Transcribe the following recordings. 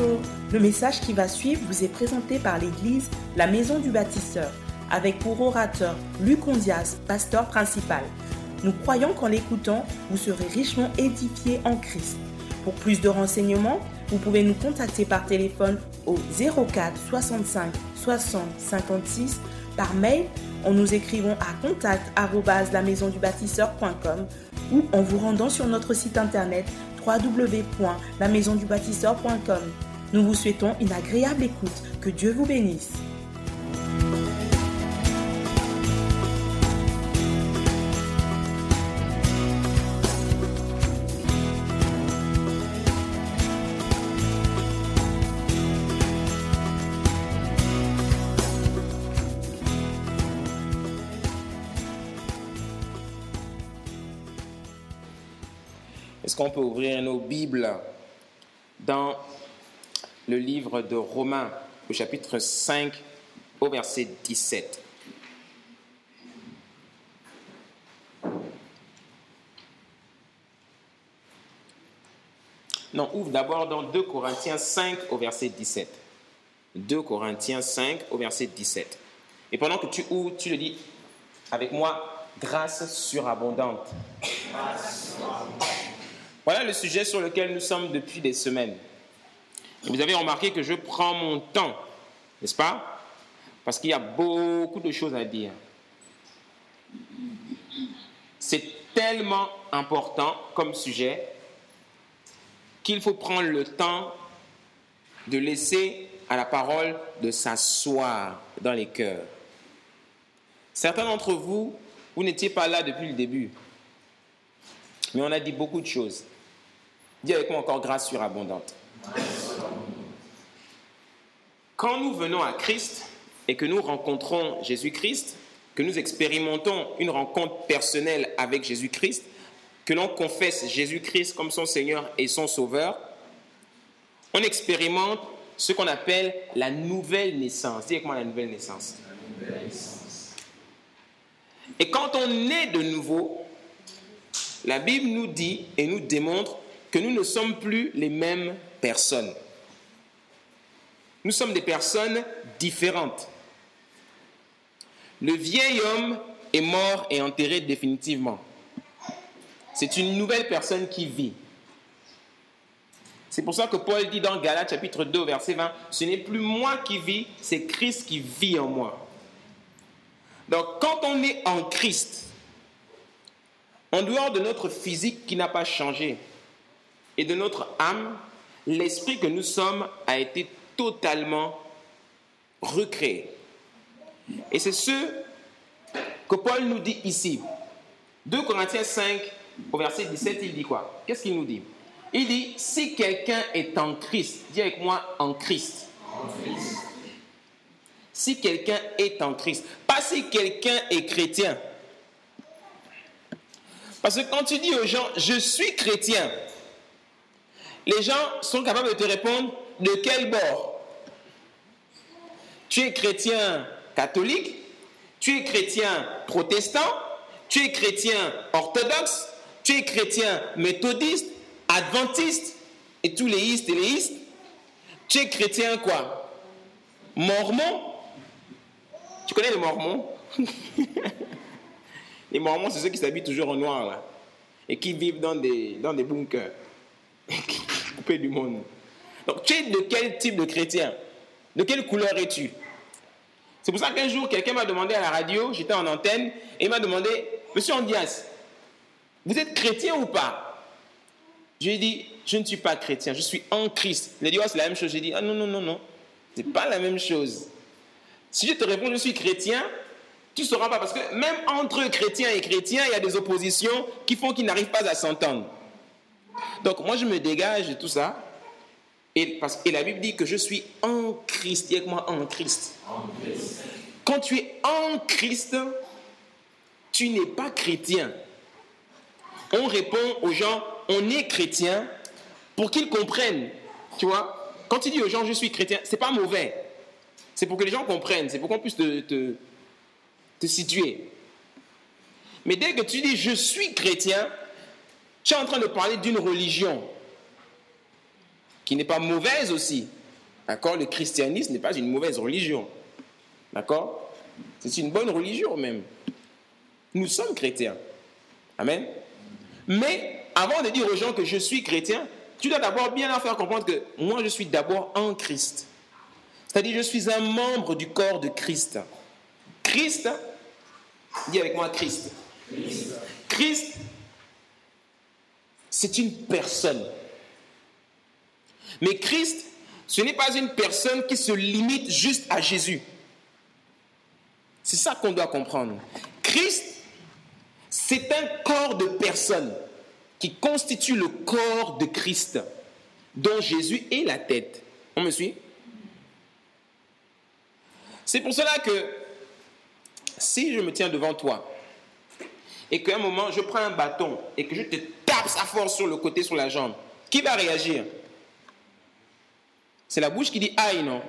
Bonjour, le message qui va suivre vous est présenté par l'église La Maison du Bâtisseur, avec pour orateur Luc Ondias, pasteur principal. Nous croyons qu'en l'écoutant, vous serez richement édifiés en Christ. Pour plus de renseignements, vous pouvez nous contacter par téléphone au 04 65 60 56, par mail en nous écrivant à contact@lamaisondubâtisseur.com ou en vous rendant sur notre site internet www.lamaisondubâtisseur.com. Nous vous souhaitons une agréable écoute. Que Dieu vous bénisse. Est-ce qu'on peut ouvrir nos Bibles dans le livre de Romains, au chapitre 5, au verset 17. Non, ouvre d'abord dans 2 Corinthiens 5, au verset 17. 2 Corinthiens 5, au verset 17. Et pendant que tu ouvres, tu le dis avec moi, grâce surabondante. Grâce surabondante. Voilà le sujet sur lequel nous sommes depuis des semaines. Vous avez remarqué que je prends mon temps, n'est-ce pas? Parce qu'il y a beaucoup de choses à dire. C'est tellement important comme sujet qu'il faut prendre le temps de laisser à la parole de s'asseoir dans les cœurs. Certains d'entre vous, vous n'étiez pas là depuis le début. Mais on a dit beaucoup de choses. Dis avec moi encore, grâce surabondante. Quand nous venons à Christ et que nous rencontrons Jésus-Christ, que nous expérimentons une rencontre personnelle avec Jésus-Christ, que l'on confesse Jésus-Christ comme son Seigneur et son Sauveur, on expérimente ce qu'on appelle la nouvelle naissance. Dis avec moi la nouvelle naissance. La nouvelle naissance. Et quand on est de nouveau, la Bible nous dit et nous démontre que nous ne sommes plus les mêmes personnes. Nous sommes des personnes différentes. Le vieil homme est mort et enterré définitivement. C'est une nouvelle personne qui vit. C'est pour ça que Paul dit dans Galates chapitre 2 verset 20, « Ce n'est plus moi qui vis, c'est Christ qui vit en moi. » Donc quand on est en Christ, en dehors de notre physique qui n'a pas changé et de notre âme, l'esprit que nous sommes a été totalement recréé. Et c'est ce que Paul nous dit ici. 2 Corinthiens 5, au verset 17, il dit quoi? Qu'est-ce qu'il nous dit? Il dit, si quelqu'un est en Christ, dis avec moi, en Christ. En Christ. Si quelqu'un est en Christ, pas si quelqu'un est chrétien. Parce que quand tu dis aux gens, je suis chrétien, les gens sont capables de te répondre, de quel bord? Tu es chrétien catholique, tu es chrétien protestant, tu es chrétien orthodoxe, tu es chrétien méthodiste, adventiste, et tous les istes et les istes. Tu es chrétien quoi? Mormon? Tu connais les mormons? Les mormons, c'est ceux qui s'habillent toujours en noir, là, et qui vivent dans des bunkers, coupés du monde. Donc, tu es de quel type de chrétien? De quelle couleur es-tu? C'est pour ça qu'un jour, quelqu'un m'a demandé à la radio, j'étais en antenne, et il m'a demandé, « Monsieur Ondias, vous êtes chrétien ou pas ?» Je lui ai dit, « Je ne suis pas chrétien, je suis en Christ. » Il a dit, « Oh, c'est la même chose. » J'ai dit, « Ah non, non, non, non, c'est pas la même chose. Si je te réponds, je suis chrétien, tu ne sauras pas, parce que même entre chrétiens et chrétiens, il y a des oppositions qui font qu'ils n'arrivent pas à s'entendre. Donc, moi, je me dégage de tout ça. Et la Bible dit que je suis en Christ. Dis avec moi, en Christ. En Christ. Quand tu es en Christ, tu n'es pas chrétien. On répond aux gens, on est chrétien, pour qu'ils comprennent. Tu vois, quand tu dis aux gens, je suis chrétien, ce n'est pas mauvais. C'est pour que les gens comprennent, c'est pour qu'on puisse te situer. Mais dès que tu dis je suis chrétien, tu es en train de parler d'une religion. qui n'est pas mauvaise aussi. D'accord? Le christianisme n'est pas une mauvaise religion. D'accord? C'est une bonne religion même. Nous sommes chrétiens. Amen. Mais avant de dire aux gens que je suis chrétien, tu dois d'abord bien leur faire comprendre que moi je suis d'abord en Christ. C'est-à-dire je suis un membre du corps de Christ. Christ, dis avec moi Christ. Christ, c'est une personne. Mais Christ, ce n'est pas une personne qui se limite juste à Jésus. C'est ça qu'on doit comprendre. Christ, c'est un corps de personnes qui constitue le corps de Christ, dont Jésus est la tête. On me suit? C'est pour cela que si je me tiens devant toi et qu'à un moment je prends un bâton et que je te tape à force sur le côté, sur la jambe, qui va réagir? C'est la bouche qui dit aïe, non?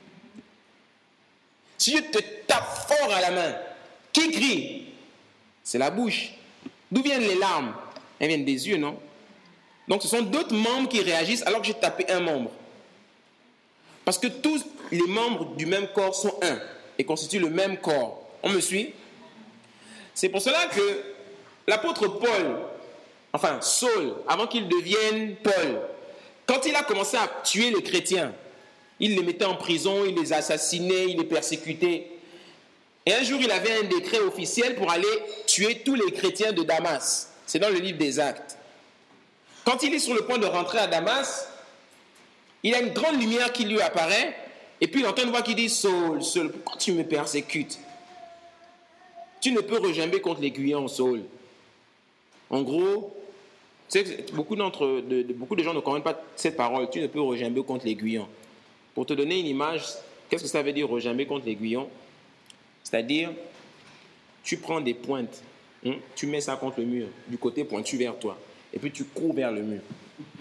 Si je te tape fort à la main, qui crie? C'est la bouche. D'où viennent les larmes? Elles viennent des yeux, non? Donc ce sont d'autres membres qui réagissent alors que j'ai tapé un membre. Parce que tous les membres du même corps sont un et constituent le même corps. On me suit? C'est pour cela que l'apôtre Paul, enfin Saul, avant qu'il devienne Paul, quand il a commencé à tuer les chrétiens, il les mettait en prison, il les assassinait, il les persécutait. Et un jour, il avait un décret officiel pour aller tuer tous les chrétiens de Damas. C'est dans le livre des Actes. Quand il est sur le point de rentrer à Damas, il a une grande lumière qui lui apparaît, et puis il entend une voix qui dit « Saul, Saul, pourquoi tu me persécutes? Tu ne peux rejamber contre l'aiguillon, Saul. » En gros, tu sais, beaucoup de gens ne comprennent pas cette parole. Tu ne peux rejamber contre l'aiguillon. Pour te donner une image, qu'est-ce que ça veut dire rejamber contre l'aiguillon? C'est-à-dire, tu prends des pointes, tu mets ça contre le mur, du côté pointu vers toi, et puis tu cours vers le mur.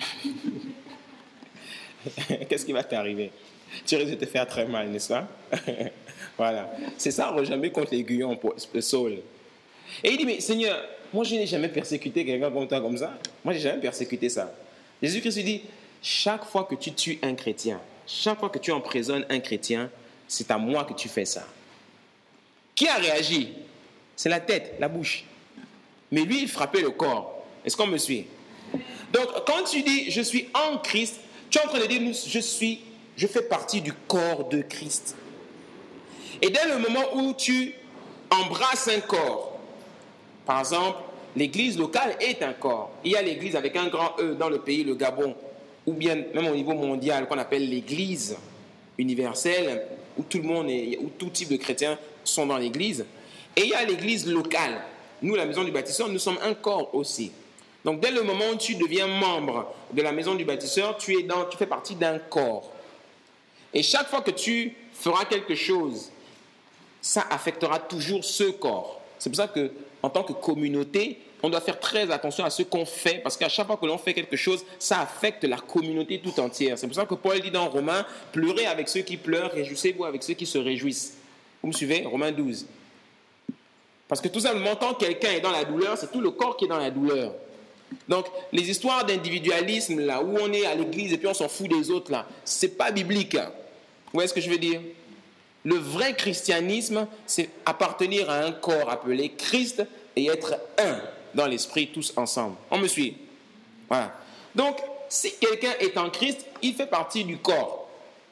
Qu'est-ce qui va t'arriver? Tu risques de te faire très mal, n'est-ce pas? Voilà. C'est ça, rejamber contre l'aiguillon pour Saul. Et il dit, mais Seigneur, moi je n'ai jamais persécuté quelqu'un comme toi comme ça. Moi je n'ai jamais persécuté ça. Jésus-Christ lui dit, chaque fois que tu tues un chrétien, chaque fois que tu emprisonnes un chrétien, c'est à moi que tu fais ça. Qui a réagi? C'est la tête, la bouche. Mais lui, il frappait le corps. Est-ce qu'on me suit? Donc, quand tu dis « je suis en Christ », tu es en train de dire « je fais partie du corps de Christ ». Et dès le moment où tu embrasses un corps, par exemple, l'église locale est un corps. Il y a l'église avec un grand E dans le pays, le Gabon, ou bien même au niveau mondial, qu'on appelle l'église universelle, où tout le monde où tout type de chrétiens sont dans l'église. Et il y a l'église locale. Nous, la maison du bâtisseur, nous sommes un corps aussi. Donc, dès le moment où tu deviens membre de la maison du bâtisseur, tu fais partie d'un corps. Et chaque fois que tu feras quelque chose, ça affectera toujours ce corps. C'est pour ça qu'en tant que communauté, on doit faire très attention à ce qu'on fait, parce qu'à chaque fois que l'on fait quelque chose, ça affecte la communauté tout entière. C'est pour ça que Paul dit dans Romains, « Pleurez avec ceux qui pleurent, réjouissez-vous avec ceux qui se réjouissent. » Vous me suivez? Romains 12. Parce que tout simplement, quand quelqu'un est dans la douleur, c'est tout le corps qui est dans la douleur. Donc, les histoires d'individualisme, là, où on est à l'église et puis on s'en fout des autres, là, c'est pas biblique. Vous voyez ce que je veux dire? Le vrai christianisme, c'est appartenir à un corps appelé Christ et être un dans l'esprit, tous ensemble. On me suit? Voilà. Donc, si quelqu'un est en Christ, il fait partie du corps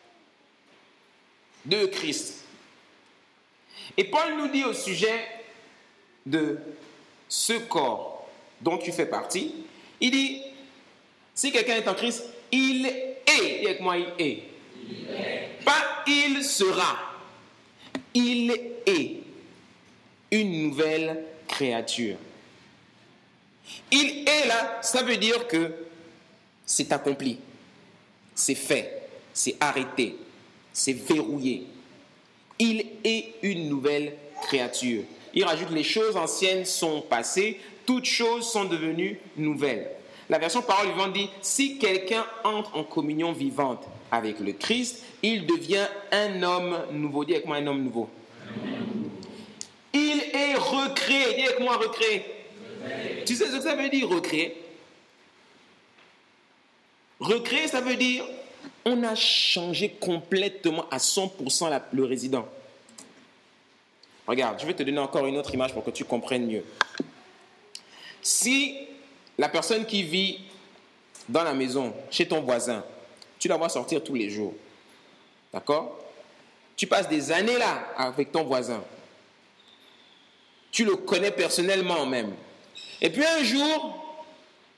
de Christ. Et Paul nous dit au sujet de ce corps dont tu fais partie, il dit, si quelqu'un est en Christ, il est. Dis avec moi, il est. Il est. Pas il sera. Il est une nouvelle créature. Il est là, ça veut dire que c'est accompli, c'est fait, c'est arrêté, c'est verrouillé. Il est une nouvelle créature. Il rajoute, les choses anciennes sont passées, toutes choses sont devenues nouvelles. La version Parole vivante dit, si quelqu'un entre en communion vivante avec le Christ, il devient un homme nouveau. Dis avec moi, un homme nouveau. Il est recréé. Dis avec moi, recréé. Tu sais ce que ça veut dire, recréé? Recréer, ça veut dire on a changé complètement à 100% le résident. Regarde, je vais te donner encore une autre image pour que tu comprennes mieux. Si la personne qui vit dans la maison, chez ton voisin, tu la vois sortir tous les jours, d'accord? Tu passes des années là avec ton voisin. Tu le connais personnellement même. Et puis un jour,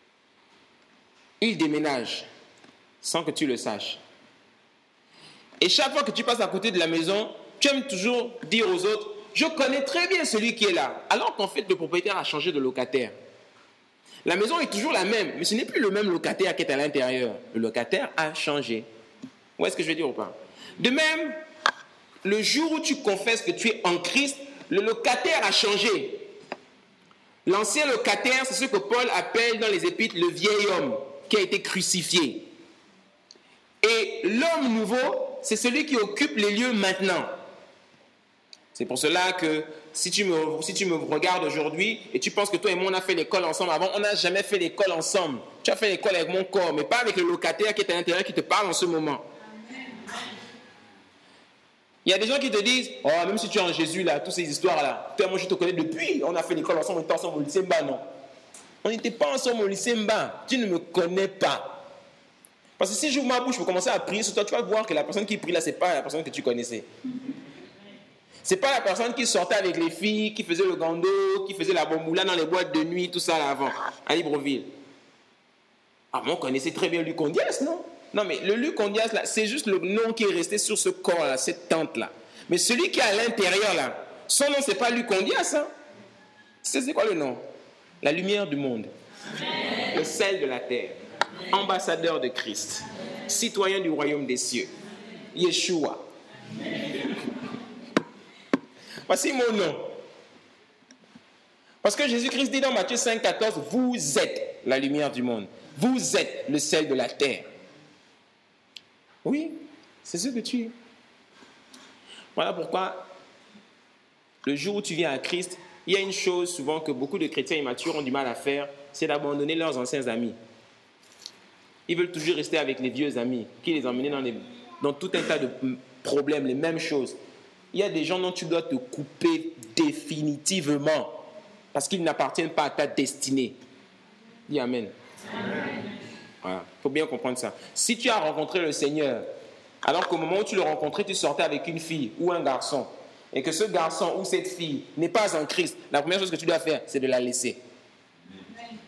il déménage sans que tu le saches. Et chaque fois que tu passes à côté de la maison, tu aimes toujours dire aux autres, je connais très bien celui qui est là. Alors qu'en fait, le propriétaire a changé de locataire. La maison est toujours la même, mais ce n'est plus le même locataire qui est à l'intérieur. Le locataire a changé. Vous voyez ce que je veux dire ou pas? De même, le jour où tu confesses que tu es en Christ, le locataire a changé. L'ancien locataire, c'est ce que Paul appelle dans les Épîtres le vieil homme qui a été crucifié. Et l'homme nouveau, c'est celui qui occupe les lieux maintenant. C'est pour cela que si tu me regardes aujourd'hui et tu penses que toi et moi on a fait l'école ensemble avant, on n'a jamais fait l'école ensemble. Tu as fait l'école avec mon corps, mais pas avec le locataire qui est à l'intérieur qui te parle en ce moment. Il y a des gens qui te disent, oh, même si tu es en Jésus, là, toutes ces histoires-là, toi et moi je te connais depuis, on a fait l'école ensemble, on était ensemble au lycée Mba, non. On n'était pas ensemble au lycée Mba, tu ne me connais pas. Parce que si j'ouvre ma bouche pour commencer à prier sur toi, tu vas voir que la personne qui prie là, ce n'est pas la personne que tu connaissais. Ce n'est pas la personne qui sortait avec les filles, qui faisait le gando, qui faisait la bomboula dans les boîtes de nuit, tout ça là avant, à Libreville. Ah, moi on connaissait très bien Luc Ondias, non? Non, mais le Luc Ondias, là, c'est juste le nom qui est resté sur ce corps-là, cette tente-là. Mais celui qui est à l'intérieur, là, son nom, ce n'est pas Luc Ondias. Hein? C'est quoi le nom? La lumière du monde. Amen. Le sel de la terre. Amen. Ambassadeur de Christ. Citoyen du royaume des cieux. Yeshua. Amen. Voici mon nom. Parce que Jésus-Christ dit dans Matthieu 5,14, vous êtes la lumière du monde. Vous êtes le sel de la terre. Oui, c'est ce que tu es. Voilà pourquoi, le jour où tu viens à Christ, il y a une chose souvent que beaucoup de chrétiens immatures ont du mal à faire, c'est d'abandonner leurs anciens amis. Ils veulent toujours rester avec les vieux amis, qui les emmènent dans tout un tas de problèmes, les mêmes choses. Il y a des gens dont tu dois te couper définitivement, parce qu'ils n'appartiennent pas à ta destinée. Dis Amen. Amen. Voilà. Il faut bien comprendre ça. Si tu as rencontré le Seigneur, alors qu'au moment où tu le rencontrais, tu sortais avec une fille ou un garçon, et que ce garçon ou cette fille n'est pas en Christ, la première chose que tu dois faire, c'est de la laisser. Amen.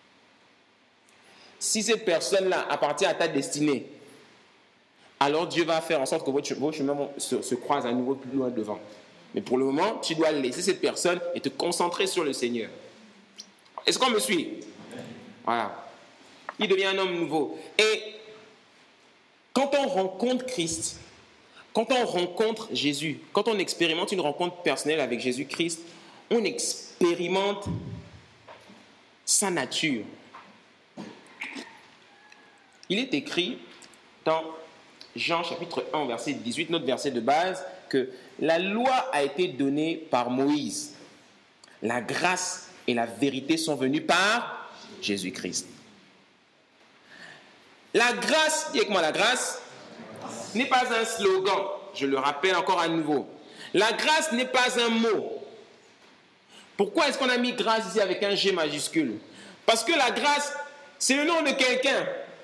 Si cette personne-là appartient à ta destinée, alors Dieu va faire en sorte que vos chemins se croisent à nouveau plus loin devant. Mais pour le moment, tu dois laisser cette personne et te concentrer sur le Seigneur. Est-ce qu'on me suit? Voilà. Il devient un homme nouveau. Et quand on rencontre Christ, quand on rencontre Jésus, quand on expérimente une rencontre personnelle avec Jésus-Christ, on expérimente sa nature. Il est écrit dans Jean chapitre 1, verset 18, notre verset de base, que la loi a été donnée par Moïse. La grâce et la vérité sont venues par Jésus-Christ. La grâce, dis avec moi, la grâce n'est pas un slogan. Je le rappelle encore à nouveau. La grâce n'est pas un mot. Pourquoi est-ce qu'on a mis grâce ici avec un G majuscule? Parce que la grâce, c'est le nom de quelqu'un.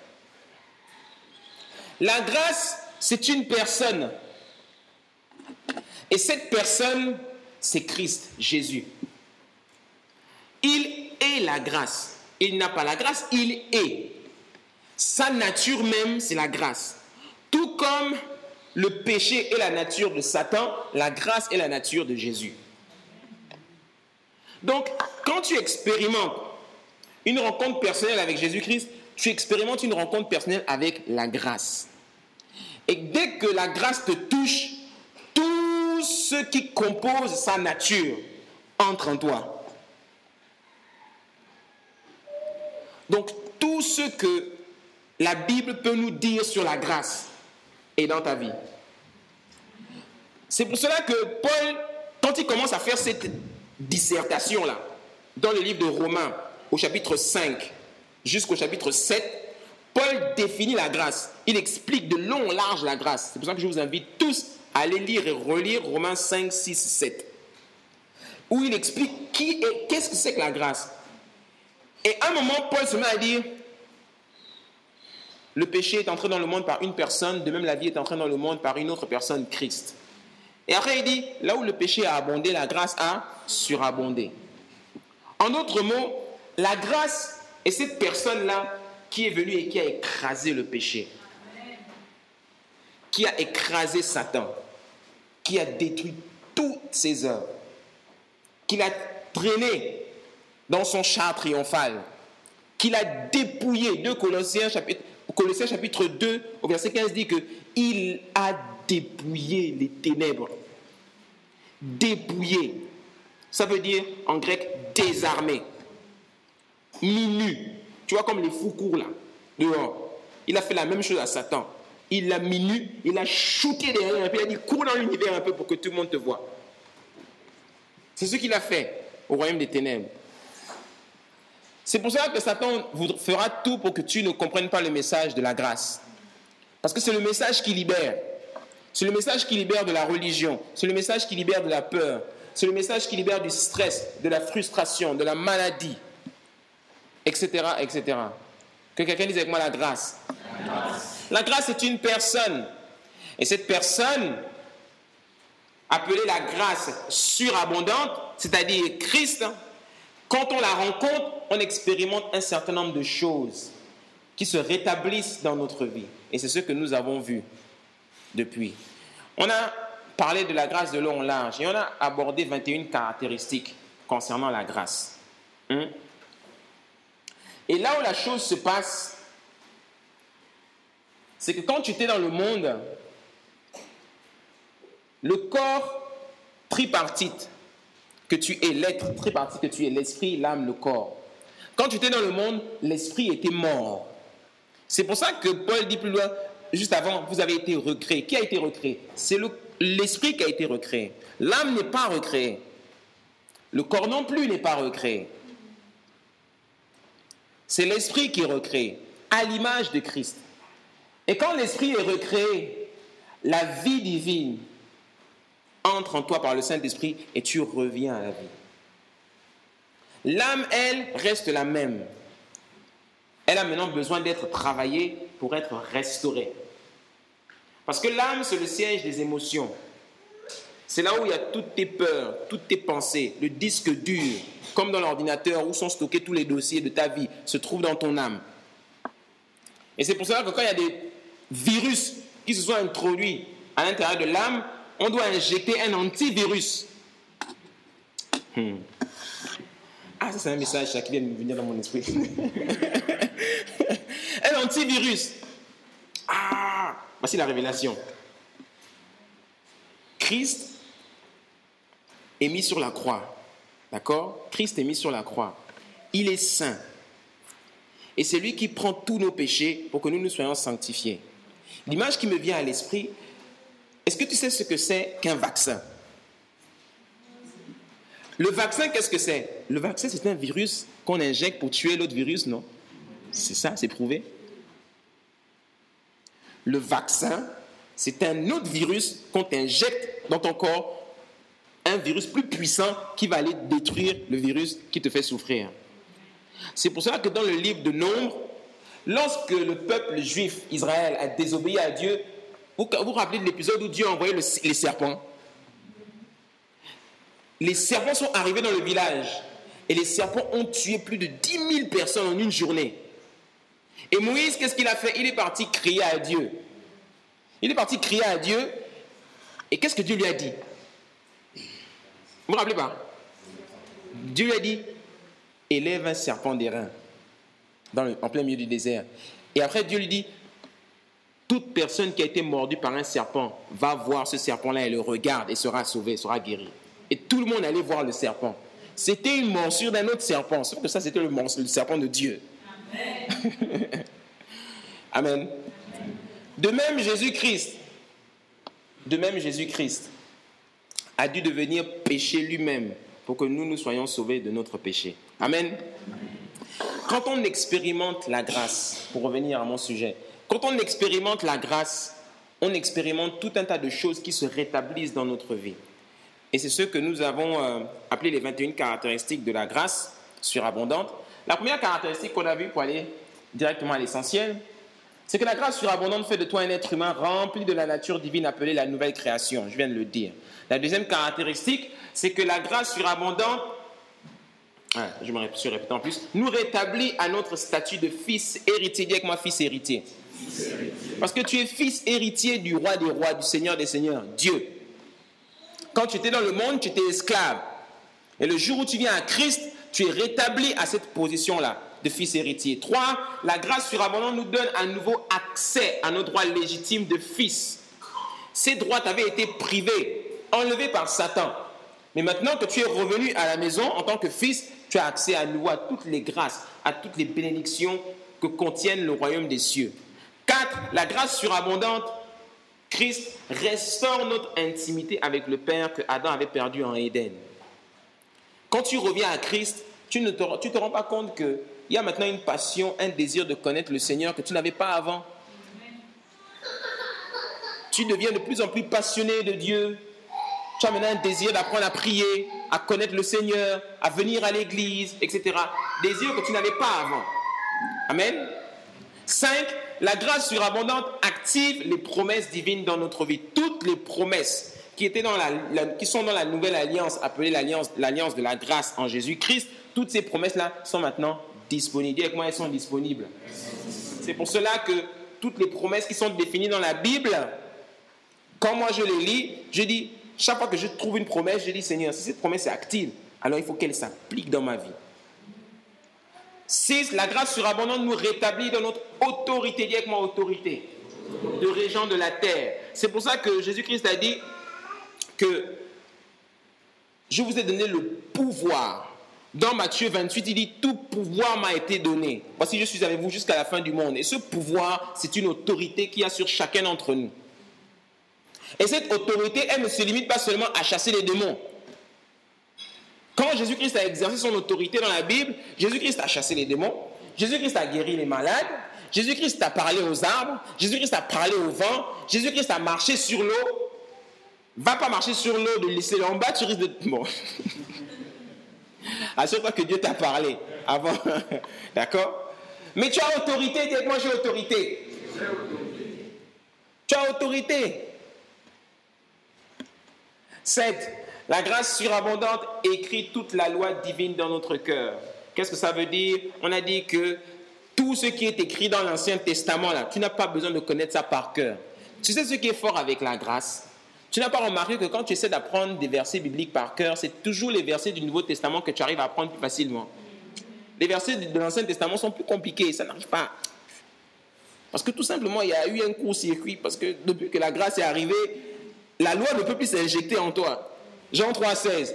La grâce, c'est une personne. Et cette personne, c'est Christ, Jésus. Il est la grâce. Il n'a pas la grâce, il est. Sa nature même, c'est la grâce. Tout comme le péché est la nature de Satan, la grâce est la nature de Jésus. Donc, quand tu expérimentes une rencontre personnelle avec Jésus-Christ, tu expérimentes une rencontre personnelle avec la grâce. Et dès que la grâce te touche, tout ce qui compose sa nature entre en toi. Donc, tout ce que la Bible peut nous dire sur la grâce est dans ta vie. C'est pour cela que Paul, quand il commence à faire cette dissertation-là, dans le livre de Romains, au chapitre 5 jusqu'au chapitre 7, Paul définit la grâce. Il explique de long en large la grâce. C'est pour ça que je vous invite tous à aller lire et relire Romains 5, 6, 7. Où il explique qu'est-ce que c'est que la grâce. Et à un moment, Paul se met à dire, le péché est entré dans le monde par une personne, de même la vie est entrée dans le monde par une autre personne, Christ. Et après il dit, là où le péché a abondé, la grâce a surabondé. En d'autres mots, la grâce est cette personne-là qui est venue et qui a écrasé le péché. Qui a écrasé Satan. Qui a détruit toutes ses œuvres. Qui l'a traîné dans son char triomphal. Qui l'a dépouillé. 2 Colossiens chapitre 2 au verset 15 dit que il a dépouillé les ténèbres. Dépouillé. Ça veut dire en grec désarmé. Mis nu. Tu vois comme les fous courent là, dehors. Il a fait la même chose à Satan. Il l'a mis nu, il l'a shooté derrière, et puis il a dit cours dans l'univers un peu pour que tout le monde te voie. C'est ce qu'il a fait au royaume des ténèbres. C'est pour ça que Satan fera tout pour que tu ne comprennes pas le message de la grâce. Parce que c'est le message qui libère. C'est le message qui libère de la religion. C'est le message qui libère de la peur. C'est le message qui libère du stress, de la frustration, de la maladie, etc., etc. Que quelqu'un dise avec moi la grâce. La grâce est une personne. Et cette personne, appelée la grâce surabondante, c'est-à-dire Christ, quand on la rencontre, on expérimente un certain nombre de choses qui se rétablissent dans notre vie. Et c'est ce que nous avons vu depuis. On a parlé de la grâce de long en large et on a abordé 21 caractéristiques concernant la grâce. Et là où la chose se passe, c'est que quand tu étais dans le monde, le corps tripartite que tu es, l'être tripartite que tu es, l'esprit, l'âme, le corps. Quand tu étais dans le monde, l'esprit était mort. C'est pour ça que Paul dit plus loin, juste avant, vous avez été recréé. Qui a été recréé? C'est l'esprit qui a été recréé. L'âme n'est pas recréée. Le corps non plus n'est pas recréé. C'est l'esprit qui est recréé, à l'image de Christ. Et quand l'esprit est recréé, la vie divine entre en toi par le Saint-Esprit et tu reviens à la vie. L'âme, elle, reste la même. Elle a maintenant besoin d'être travaillée pour être restaurée. Parce que l'âme, c'est le siège des émotions. C'est là où il y a toutes tes peurs, toutes tes pensées, le disque dur, comme dans l'ordinateur où sont stockés tous les dossiers de ta vie, se trouve dans ton âme. Et c'est pour cela que quand il y a des virus qui se sont introduits à l'intérieur de l'âme, on doit injecter un antivirus. Ah, ça c'est un message qui vient de venir dans mon esprit. Un antivirus. Ah, voici la révélation. Christ est mis sur la croix. D'accord? Christ est mis sur la croix. Il est saint. Et c'est lui qui prend tous nos péchés pour que nous soyons sanctifiés. L'image qui me vient à l'esprit, est-ce que tu sais ce que c'est qu'un vaccin? Le vaccin, qu'est-ce que c'est? Le vaccin, c'est un virus qu'on injecte pour tuer l'autre virus, non? C'est ça, c'est prouvé. Le vaccin, c'est un autre virus qu'on t'injecte dans ton corps, un virus plus puissant qui va aller détruire le virus qui te fait souffrir. C'est pour cela que dans le livre de Nombres, lorsque le peuple juif, Israël, a désobéi à Dieu, vous vous rappelez de l'épisode où Dieu a envoyé les serpents? Les serpents sont arrivés dans le village et les serpents ont tué plus de 10 000 personnes en une journée. Et Moïse, qu'est-ce qu'il a fait? Il est parti crier à Dieu. Il est parti crier à Dieu et qu'est-ce que Dieu lui a dit? Vous ne vous rappelez pas? Dieu lui a dit, élève un serpent d'airain en plein milieu du désert. Et après Dieu lui dit, toute personne qui a été mordue par un serpent va voir ce serpent-là et le regarde et sera sauvé, sera guéri. Et tout le monde allait voir le serpent. C'était une morsure d'un autre serpent, sauf que ça c'était le serpent de Dieu. Amen. Amen. De même Jésus-Christ a dû devenir péché lui-même pour que nous soyons sauvés de notre péché. Amen. Quand on expérimente la grâce, pour revenir à mon sujet, quand on expérimente la grâce, on expérimente tout un tas de choses qui se rétablissent dans notre vie. Et c'est ce que nous avons appelé les 21 caractéristiques de la grâce surabondante. La première caractéristique qu'on a vue pour aller directement à l'essentiel, c'est que la grâce surabondante fait de toi un être humain rempli de la nature divine appelée la nouvelle création. Je viens de le dire. La deuxième caractéristique, c'est que la grâce surabondante, je me suis répété en plus, nous rétablit à notre statut de fils héritier. Dis avec moi, fils héritier. Parce que tu es fils héritier du roi des rois, du Seigneur des seigneurs, Dieu. Quand tu étais dans le monde, tu étais esclave. Et le jour où tu viens à Christ, tu es rétabli à cette position-là de fils héritier. 3, la grâce surabondante nous donne à nouveau accès à nos droits légitimes de fils. Ces droits t'avaient été privés, enlevés par Satan. Mais maintenant que tu es revenu à la maison en tant que fils, tu as accès à nouveau à toutes les grâces, à toutes les bénédictions que contiennent le royaume des cieux. 4, la grâce surabondante, Christ restaure notre intimité avec le Père que Adam avait perdu en Éden. Quand tu reviens à Christ, tu ne te rends pas compte qu'il y a maintenant une passion, un désir de connaître le Seigneur que tu n'avais pas avant. Tu deviens de plus en plus passionné de Dieu. Tu as maintenant un désir d'apprendre à prier, à connaître le Seigneur, à venir à l'église, etc. Désir que tu n'avais pas avant. Amen. 5, la grâce surabondante active les promesses divines dans notre vie. Toutes les promesses qui sont dans la nouvelle alliance, appelée l'alliance de la grâce en Jésus-Christ, toutes ces promesses-là sont maintenant disponibles. Dis avec moi, elles sont disponibles. C'est pour cela que toutes les promesses qui sont définies dans la Bible, quand moi je les lis, je dis, chaque fois que je trouve une promesse, je dis, Seigneur, si cette promesse est active, alors il faut qu'elle s'applique dans ma vie. 6, la grâce surabondante nous rétablit dans notre autorité. Dis avec moi, autorité. De régent de la terre. C'est pour ça que Jésus-Christ a dit que je vous ai donné le pouvoir. Dans Matthieu 28, il dit, tout pouvoir m'a été donné. Voici, je suis avec vous jusqu'à la fin du monde. Et ce pouvoir, c'est une autorité qu'il y a sur chacun d'entre nous. Et cette autorité, elle ne se limite pas seulement à chasser les démons. Quand Jésus-Christ a exercé son autorité dans la Bible, Jésus-Christ a chassé les démons, Jésus-Christ a guéri les malades, Jésus-Christ a parlé aux arbres, Jésus-Christ a parlé au vent, Jésus-Christ a marché sur l'eau. Va pas marcher sur l'eau, de laisser en bas, tu risques de... Bon. Assure-toi que Dieu t'a parlé avant. D'accord? Mais tu as autorité, dis moi j'ai autorité. Tu as autorité. 7. La grâce surabondante écrit toute la loi divine dans notre cœur. Qu'est-ce que ça veut dire? On a dit que tout ce qui est écrit dans l'Ancien Testament, là, tu n'as pas besoin de connaître ça par cœur. Tu sais ce qui est fort avec la grâce? Tu n'as pas remarqué que quand tu essaies d'apprendre des versets bibliques par cœur, c'est toujours les versets du Nouveau Testament que tu arrives à apprendre plus facilement. Les versets de l'Ancien Testament sont plus compliqués, ça n'arrive pas. Parce que tout simplement, il y a eu un court-circuit, parce que depuis que la grâce est arrivée, la loi ne peut plus s'injecter en toi. Jean 3,16.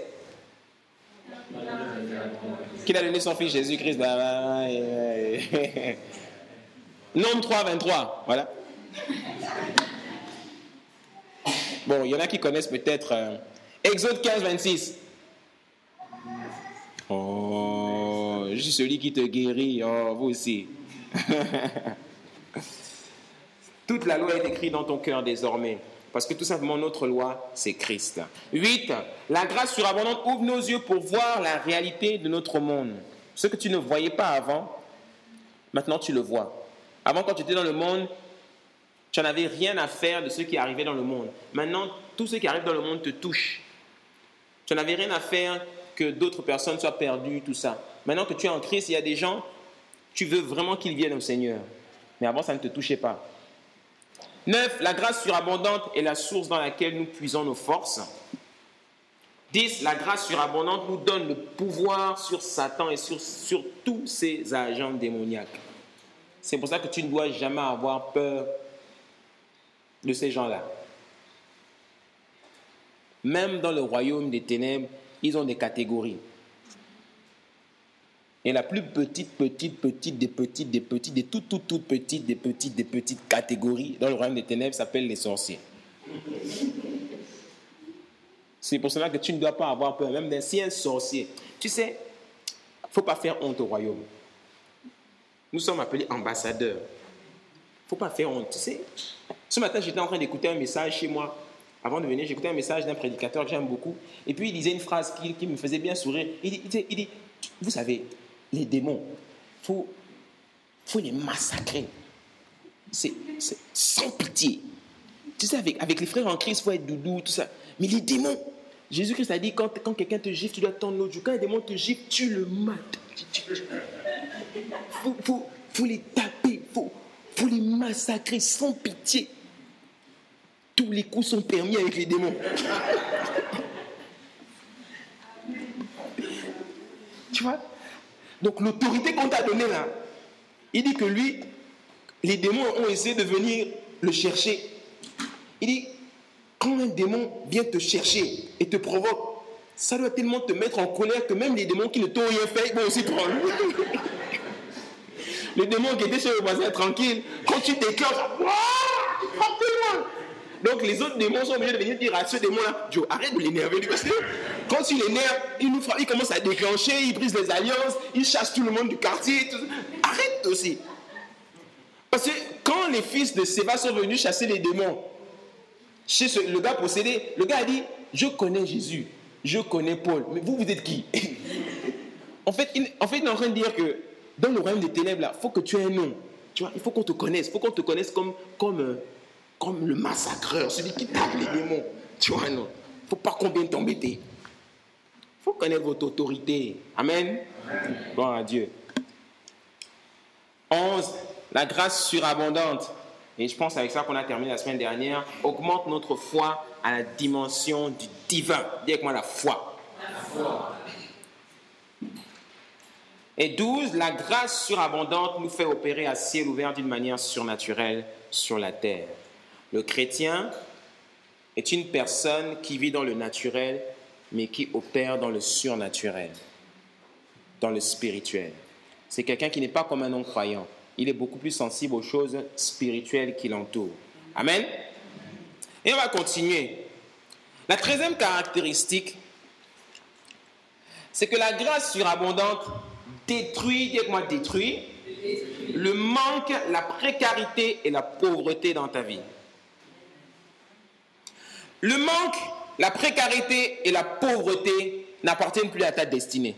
Qu'il a donné son fils Jésus-Christ. Nombre 3,23. Voilà. Bon, il y en a qui connaissent peut-être Exode 15,26. Oh, je suis celui qui te guérit. Oh, vous aussi. Toute la loi est écrite dans ton cœur désormais. Parce que tout simplement, notre loi, c'est Christ. 8. La grâce surabondante ouvre nos yeux pour voir la réalité de notre monde. Ce que tu ne voyais pas avant, maintenant tu le vois. Avant, quand tu étais dans le monde, tu n'avais rien à faire de ce qui arrivait dans le monde. Maintenant, tout ce qui arrive dans le monde te touche. Tu n'avais rien à faire que d'autres personnes soient perdues, tout ça. Maintenant que tu es en Christ, il y a des gens, tu veux vraiment qu'ils viennent au Seigneur. Mais avant, ça ne te touchait pas. 9. La grâce surabondante est la source dans laquelle nous puisons nos forces. 10. La grâce surabondante nous donne le pouvoir sur Satan et sur tous ses agents démoniaques. C'est pour ça que tu ne dois jamais avoir peur de ces gens-là. Même dans le royaume des ténèbres, ils ont des catégories. Et la plus petite des toutes petites catégories dans le royaume des ténèbres s'appelle les sorciers. C'est pour cela que tu ne dois pas avoir peur, même d'un si un sorcier. Tu sais, il ne faut pas faire honte au royaume. Nous sommes appelés ambassadeurs. Il ne faut pas faire honte. Tu sais, ce matin, j'étais en train d'écouter un message chez moi. Avant de venir, j'écoutais un message d'un prédicateur que j'aime beaucoup. Et puis, il disait une phrase qui me faisait bien sourire. Il dit, vous savez, les démons, il faut les massacrer. C'est sans pitié. Tu sais, avec les frères en Christ, il faut être doudou, tout ça. Mais les démons, Jésus-Christ a dit, quand quelqu'un te gifle, tu dois tendre l'autre joue. Quand les démons te giflent, tu le mates. Faut les taper, faut les massacrer sans pitié. Tous les coups sont permis avec les démons. Tu vois? Donc l'autorité qu'on t'a donnée là, il dit que lui, les démons ont essayé de venir le chercher. Il dit, quand un démon vient te chercher et te provoque, ça doit tellement te mettre en colère que même les démons qui ne t'ont rien fait, ils vont aussi prendre. Les démons qui étaient chez le voisin tranquille, quand tu déclenches, frappez-moi. Donc les autres démons sont obligés de venir dire à ce démon-là, Joe, arrête de l'énerver, parce que quand il l'énerve, il nous frappe, il commence à déclencher, il brise les alliances, il chasse tout le monde du quartier. Tout. Arrête aussi. Parce que quand les fils de Séva sont venus chasser les démons, chez le gars possédé, le gars a dit, je connais Jésus, je connais Paul, mais vous êtes qui? En fait, il est en train de dire que dans le royaume des ténèbres, il faut que tu aies un nom. Tu vois, il faut qu'on te connaisse. Il faut qu'on te connaisse comme le massacreur, celui qui tape les démons. Tu vois, non. Il ne faut pas qu'on vienne t'embêter. Il faut connaître votre autorité. Amen. Gloire à Dieu. 11. La grâce surabondante. Et je pense avec ça qu'on a terminé la semaine dernière. Augmente notre foi à la dimension du divin. Dis avec moi la foi. La foi. Et 12, la grâce surabondante nous fait opérer à ciel ouvert d'une manière surnaturelle sur la terre. Le chrétien est une personne qui vit dans le naturel, mais qui opère dans le surnaturel, dans le spirituel. C'est quelqu'un qui n'est pas comme un non-croyant. Il est beaucoup plus sensible aux choses spirituelles qui l'entourent. Amen. Et on va continuer. La 13e caractéristique, c'est que la grâce surabondante détruit, dis-moi détruit, le manque, la précarité et la pauvreté dans ta vie. Le manque, la précarité et la pauvreté n'appartiennent plus à ta destinée.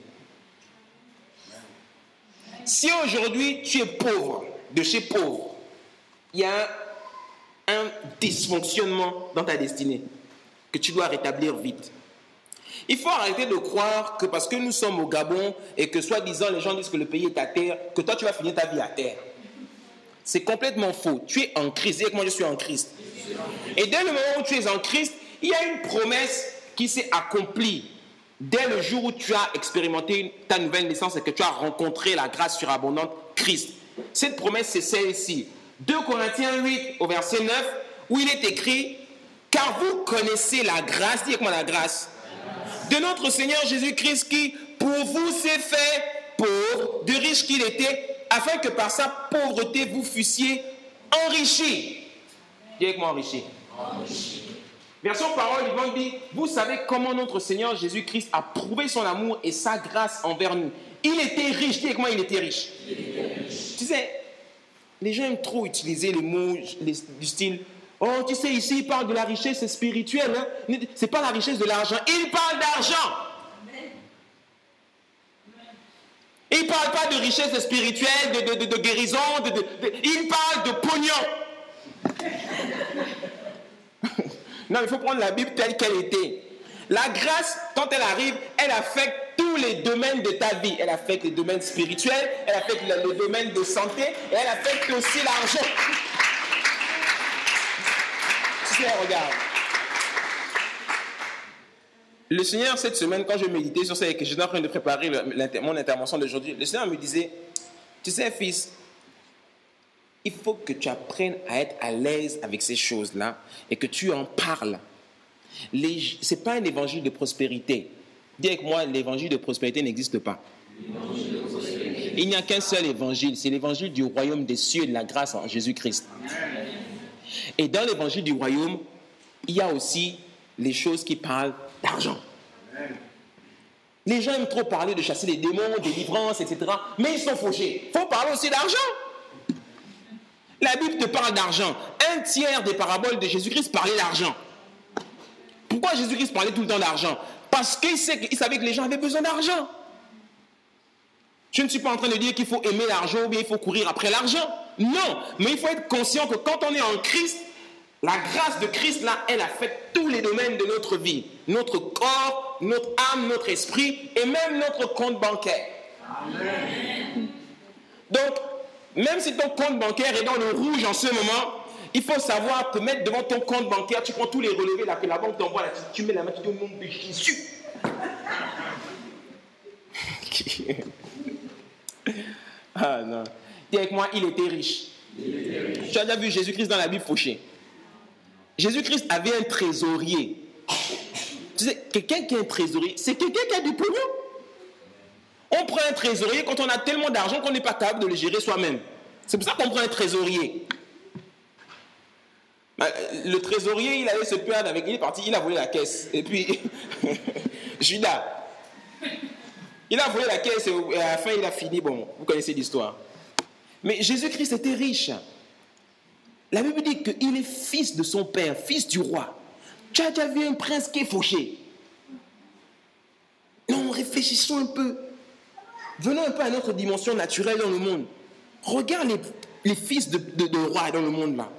Si aujourd'hui tu es pauvre, de chez pauvre, il y a un dysfonctionnement dans ta destinée que tu dois rétablir vite. Il faut arrêter de croire que parce que nous sommes au Gabon et que soi-disant les gens disent que le pays est à terre, que toi tu vas finir ta vie à terre. C'est complètement faux. Tu es en Christ. Dis avec moi, je suis en Christ. Et dès le moment où tu es en Christ, il y a une promesse qui s'est accomplie. Dès le jour où tu as expérimenté ta nouvelle naissance et que tu as rencontré la grâce surabondante Christ. Cette promesse, c'est celle-ci. 2 Corinthiens 8 au verset 9, où il est écrit, car vous connaissez la grâce, dis avec moi la grâce, de notre Seigneur Jésus-Christ qui, pour vous, s'est fait pauvre, de riche qu'il était, afin que par sa pauvreté, vous fussiez enrichis. Dis avec moi enrichis. Version parole vivante dit, vous savez comment notre Seigneur Jésus-Christ a prouvé son amour et sa grâce envers nous. Il était riche. Dis avec moi, il était riche. Tu sais, les gens aiment trop utiliser les mots du style, oh, tu sais, ici, il parle de la richesse spirituelle. Hein? Ce n'est pas la richesse de l'argent. Il parle d'argent. Il ne parle pas de richesse spirituelle, de guérison. Il parle de pognon. Non, il faut prendre la Bible telle qu'elle était. La grâce, quand elle arrive, elle affecte tous les domaines de ta vie. Elle affecte les domaines spirituels, elle affecte le domaine de santé, et elle affecte aussi l'argent. Regarde. Le Seigneur, cette semaine, quand je méditais sur ça et que j'étais en train de préparer mon intervention d'aujourd'hui, le Seigneur me disait, tu sais, fils, il faut que tu apprennes à être à l'aise avec ces choses-là et que tu en parles. Ce n'est pas un évangile de prospérité. Dis avec moi, l'évangile de prospérité n'existe pas. Il n'y a qu'un seul évangile, c'est l'évangile du royaume des cieux et de la grâce en Jésus-Christ. Et dans l'évangile du royaume, il y a aussi les choses qui parlent d'argent. Les gens aiment trop parler de chasser les démons, délivrance, etc. Mais ils sont fauchés. Il faut parler aussi d'argent. La Bible te parle d'argent. 1/3 des paraboles de Jésus-Christ parlaient d'argent. Pourquoi Jésus-Christ parlait tout le temps d'argent? Parce qu'il savait que les gens avaient besoin d'argent. Je ne suis pas en train de dire qu'il faut aimer l'argent ou bien il faut courir après l'argent. Non, mais il faut être conscient que quand on est en Christ, la grâce de Christ, là, elle affecte tous les domaines de notre vie. Notre corps, notre âme, notre esprit et même notre compte bancaire. Amen. Donc, même si ton compte bancaire est dans le rouge en ce moment, il faut savoir te mettre devant ton compte bancaire, tu prends tous les relevés là, que la banque t'envoie, là, tu mets la main, tu dis au nom de Jésus. Ah non. Dis avec moi, il était riche. Tu as déjà vu Jésus-Christ dans la Bible fauché. Jésus-Christ avait un trésorier. Tu sais, quelqu'un qui a un trésorier, c'est quelqu'un qui a du pognon. On prend un trésorier quand on a tellement d'argent qu'on n'est pas capable de le gérer soi-même. C'est pour ça qu'on prend un trésorier. Le trésorier, il allait se perdre avec, il est parti, il a volé la caisse. Et puis, Judas, il a volé la caisse et à la fin, il a fini. Bon, vous connaissez l'histoire. Mais Jésus-Christ était riche. La Bible dit qu'il est fils de son père, fils du roi. Tu as déjà vu un prince qui est fauché? Non, réfléchissons un peu. Venons un peu à notre dimension naturelle dans le monde. Regarde les fils de rois dans le monde là.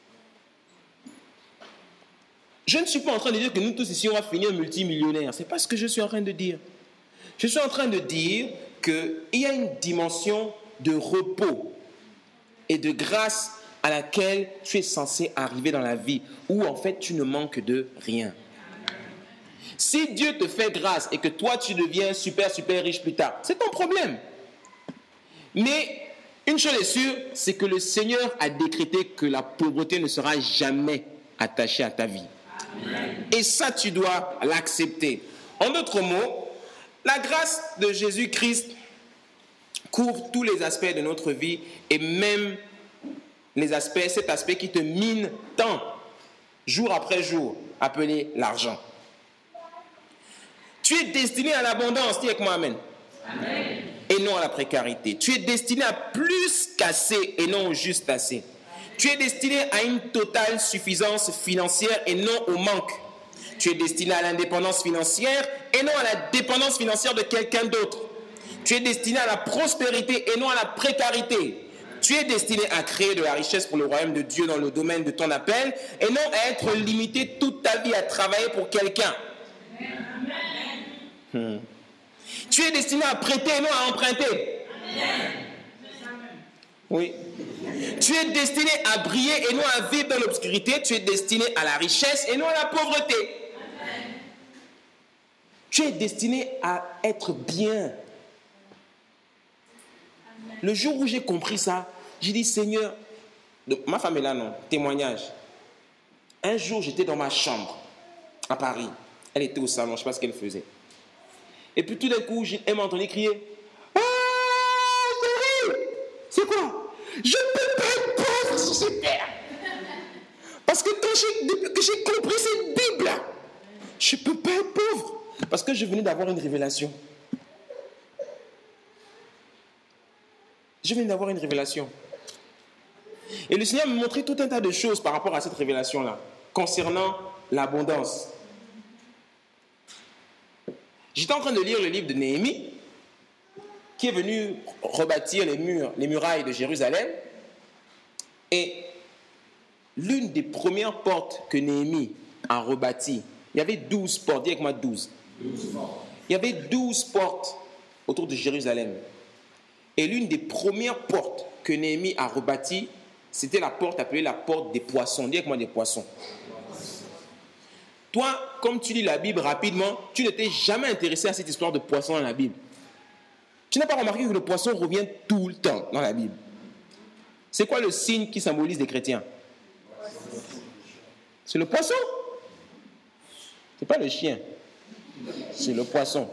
Je ne suis pas en train de dire que nous tous ici on va finir multimillionnaires. Ce n'est pas ce que je suis en train de dire. Je suis en train de dire qu'il y a une dimension de repos et de grâce à laquelle tu es censé arriver dans la vie, où en fait tu ne manques de rien. Si Dieu te fait grâce et que toi tu deviens super riche plus tard, c'est ton problème. Mais une chose est sûre, c'est que le Seigneur a décrété que la pauvreté ne sera jamais attachée à ta vie. Amen. Et ça, tu dois l'accepter. En d'autres mots, la grâce de Jésus-Christ couvre tous les aspects de notre vie et même cet aspect qui te mine tant, jour après jour, appelé l'argent. Tu es destiné à l'abondance, dis avec moi amen. Amen. Et non à la précarité. Tu es destiné à plus qu'assez et non juste assez. Tu es destiné à une totale suffisance financière et non au manque. Tu es destiné à l'indépendance financière et non à la dépendance financière de quelqu'un d'autre. Tu es destiné à la prospérité et non à la précarité. Tu es destiné à créer de la richesse pour le royaume de Dieu dans le domaine de ton appel et non à être limité toute ta vie à travailler pour quelqu'un. Tu es destiné à prêter et non à emprunter. Oui. Tu es destiné à briller et non à vivre dans l'obscurité. Tu es destiné à la richesse et non à la pauvreté. Tu es destiné à être bien. Le jour où j'ai compris ça, j'ai dit Seigneur, ma femme est là, non, témoignage. Un jour, j'étais dans ma chambre à Paris. Elle était au salon, je ne sais pas ce qu'elle faisait. Et puis tout d'un coup, elle m'a entendu crier « Ah, chérie, c'est quoi? Je ne peux pas être pauvre sur cette terre. Parce que depuis que j'ai compris cette Bible, je ne peux pas être pauvre. Parce que je venais d'avoir une révélation. Je venais d'avoir une révélation. Et le Seigneur me montrait tout un tas de choses par rapport à cette révélation-là, concernant l'abondance. J'étais en train de lire le livre de Néhémie, qui est venu rebâtir les murailles de Jérusalem. Et l'une des premières portes que Néhémie a rebâties, il y avait 12 portes, dis avec moi 12. Il y avait 12 portes autour de Jérusalem. Et l'une des premières portes que Néhémie a rebâties, c'était la porte appelée la porte des poissons. Dis avec moi des poissons. Toi, comme tu lis la Bible rapidement, tu ne t'es jamais intéressé à cette histoire de poisson dans la Bible. Tu n'as pas remarqué que le poisson revient tout le temps dans la Bible. C'est quoi le signe qui symbolise les chrétiens? C'est le poisson. Ce n'est pas le chien. C'est le poisson.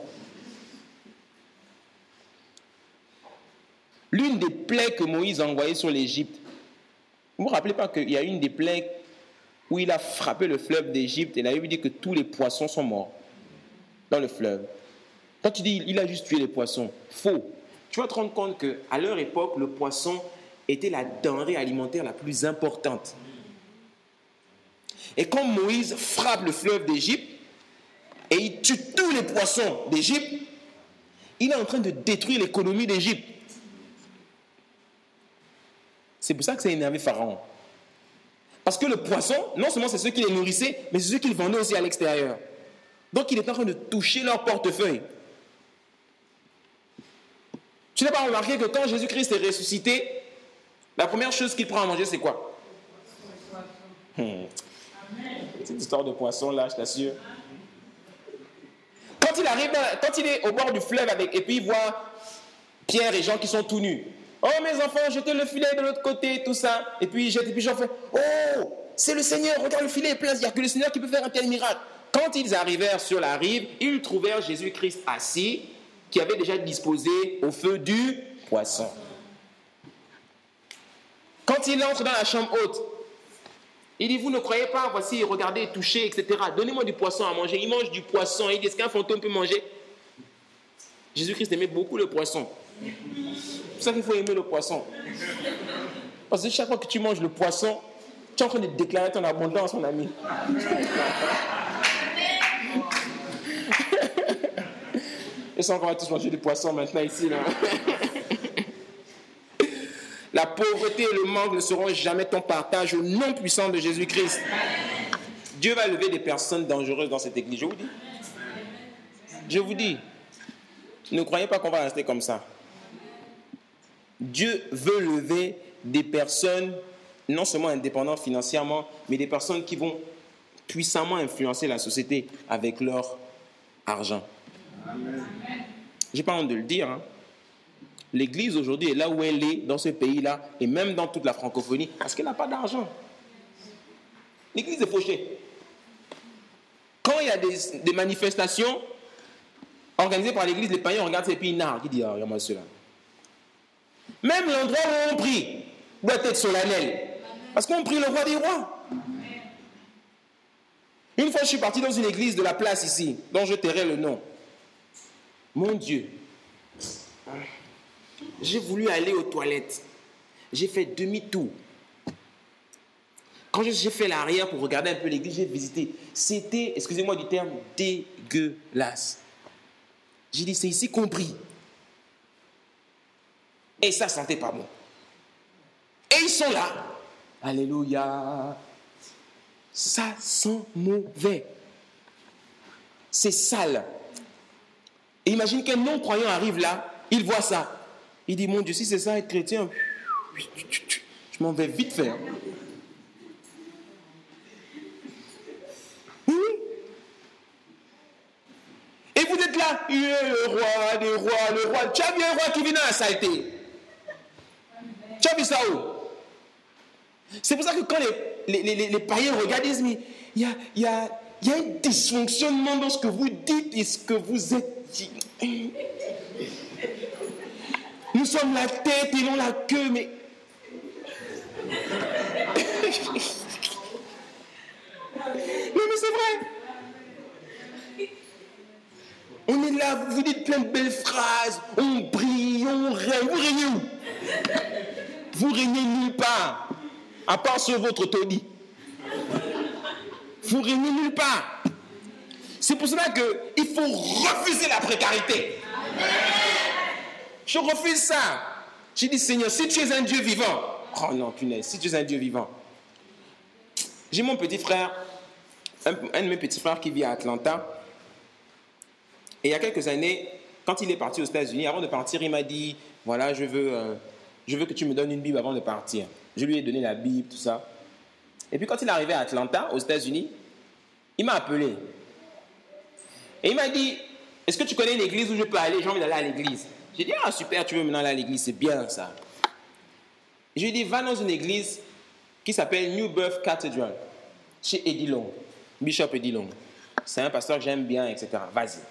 L'une des plaies que Moïse a envoyées sur l'Égypte, vous ne vous rappelez pas qu'il y a une des plaies où il a frappé le fleuve d'Égypte et la Bible dit que tous les poissons sont morts dans le fleuve. Quand tu dis il a juste tué les poissons, faux. Tu vas te rendre compte qu'à leur époque, le poisson était la denrée alimentaire la plus importante. Et quand Moïse frappe le fleuve d'Égypte et il tue tous les poissons d'Égypte, il est en train de détruire l'économie d'Égypte. C'est pour ça que ça a énervé Pharaon. Parce que le poisson, non seulement c'est ceux qui les nourrissaient, mais c'est ceux qui les vendaient aussi à l'extérieur. Donc il est en train de toucher leur portefeuille. Tu n'as pas remarqué que quand Jésus-Christ est ressuscité, la première chose qu'il prend à manger, c'est quoi? Cette histoire de poisson là, je t'assure. Quand il est au bord du fleuve et puis il voit Pierre et Jean qui sont tout nus. Oh mes enfants, jetez le filet de l'autre côté, tout ça. Et puis Jean fait, oh, c'est le Seigneur, regarde le filet est plein, il n'y a que le Seigneur qui peut faire un tel miracle. Quand ils arrivèrent sur la rive, ils trouvèrent Jésus-Christ assis, qui avait déjà disposé au feu du poisson. Quand il entre dans la chambre haute, il dit, vous ne croyez pas, voici, regardez, touchez, etc. Donnez-moi du poisson à manger. Il mange du poisson. Il dit, est-ce qu'un fantôme peut manger? Jésus-Christ aimait beaucoup le poisson. C'est pour ça qu'il faut aimer le poisson. Parce que chaque fois que tu manges le poisson, tu es en train de déclarer ton abondance, mon ami. Je sens qu'on va tous manger du poisson maintenant ici, là. La pauvreté et le manque ne seront jamais ton partage au nom puissant de Jésus-Christ. Dieu va lever des personnes dangereuses dans cette église, je vous dis. Je vous dis, ne croyez pas qu'on va rester comme ça. Dieu veut lever des personnes non seulement indépendantes financièrement, mais des personnes qui vont puissamment influencer la société avec leur argent. Je n'ai pas honte de le dire, hein. L'église aujourd'hui est là où elle est, dans ce pays-là, et même dans toute la francophonie, parce qu'elle n'a pas d'argent. L'église est fauchée. Quand il y a des manifestations organisées par l'église, les païens regardent ça et puis ils narguent. Ils disent, ah, regarde-moi cela. Même l'endroit où on prie doit être solennel. Parce qu'on prie le roi des rois. Une fois, je suis parti dans une église de la place ici, dont je tairai le nom. Mon Dieu. J'ai voulu aller aux toilettes. J'ai fait demi-tour. Quand j'ai fait l'arrière pour regarder un peu l'église, j'ai visité. C'était, excusez-moi du terme, dégueulasse. J'ai dit, c'est ici qu'on prie. Et ça sentait pas bon. Et ils sont là. Alléluia. Ça sent mauvais. C'est sale. Et imagine qu'un non-croyant arrive là, il voit ça. Il dit, mon Dieu, si c'est ça être chrétien, je m'en vais vite faire. Oui. Et vous êtes là, le roi des rois, le roi. Tu as vu un roi qui vient dans la saleté? Tu as vu ça où? C'est pour ça que quand les païens regardent, ils disent, mais il y a un dysfonctionnement dans ce que vous dites et ce que vous êtes. Nous sommes la tête et non la queue, mais... Non, mais c'est vrai. On est là, vous dites plein de belles phrases, on brille, on règne. Vous régnez où? Vous régnez nulle part, à part sur votre taudis. Vous régnez nulle part. C'est pour cela qu'il faut refuser la précarité. Je refuse ça. J'ai dit, Seigneur, si tu es un Dieu vivant. Oh non, punaise, si tu es un Dieu vivant. J'ai mon petit frère, un de mes petits frères qui vit à Atlanta. Et il y a quelques années, quand il est parti aux États-Unis, avant de partir, il m'a dit, voilà, je veux que tu me donnes une Bible avant de partir. Je lui ai donné la Bible, tout ça. Et puis quand il est arrivé à Atlanta, aux États-Unis, il m'a appelé. Et il m'a dit, est-ce que tu connais une église où je peux aller? J'ai envie d'aller à l'église. J'ai dit, ah super, tu veux maintenant aller à l'église, c'est bien ça. Je lui ai dit, va dans une église qui s'appelle New Birth Cathedral, chez Eddie Long, Bishop Eddie Long. C'est un pasteur que j'aime bien, etc. Vas-y.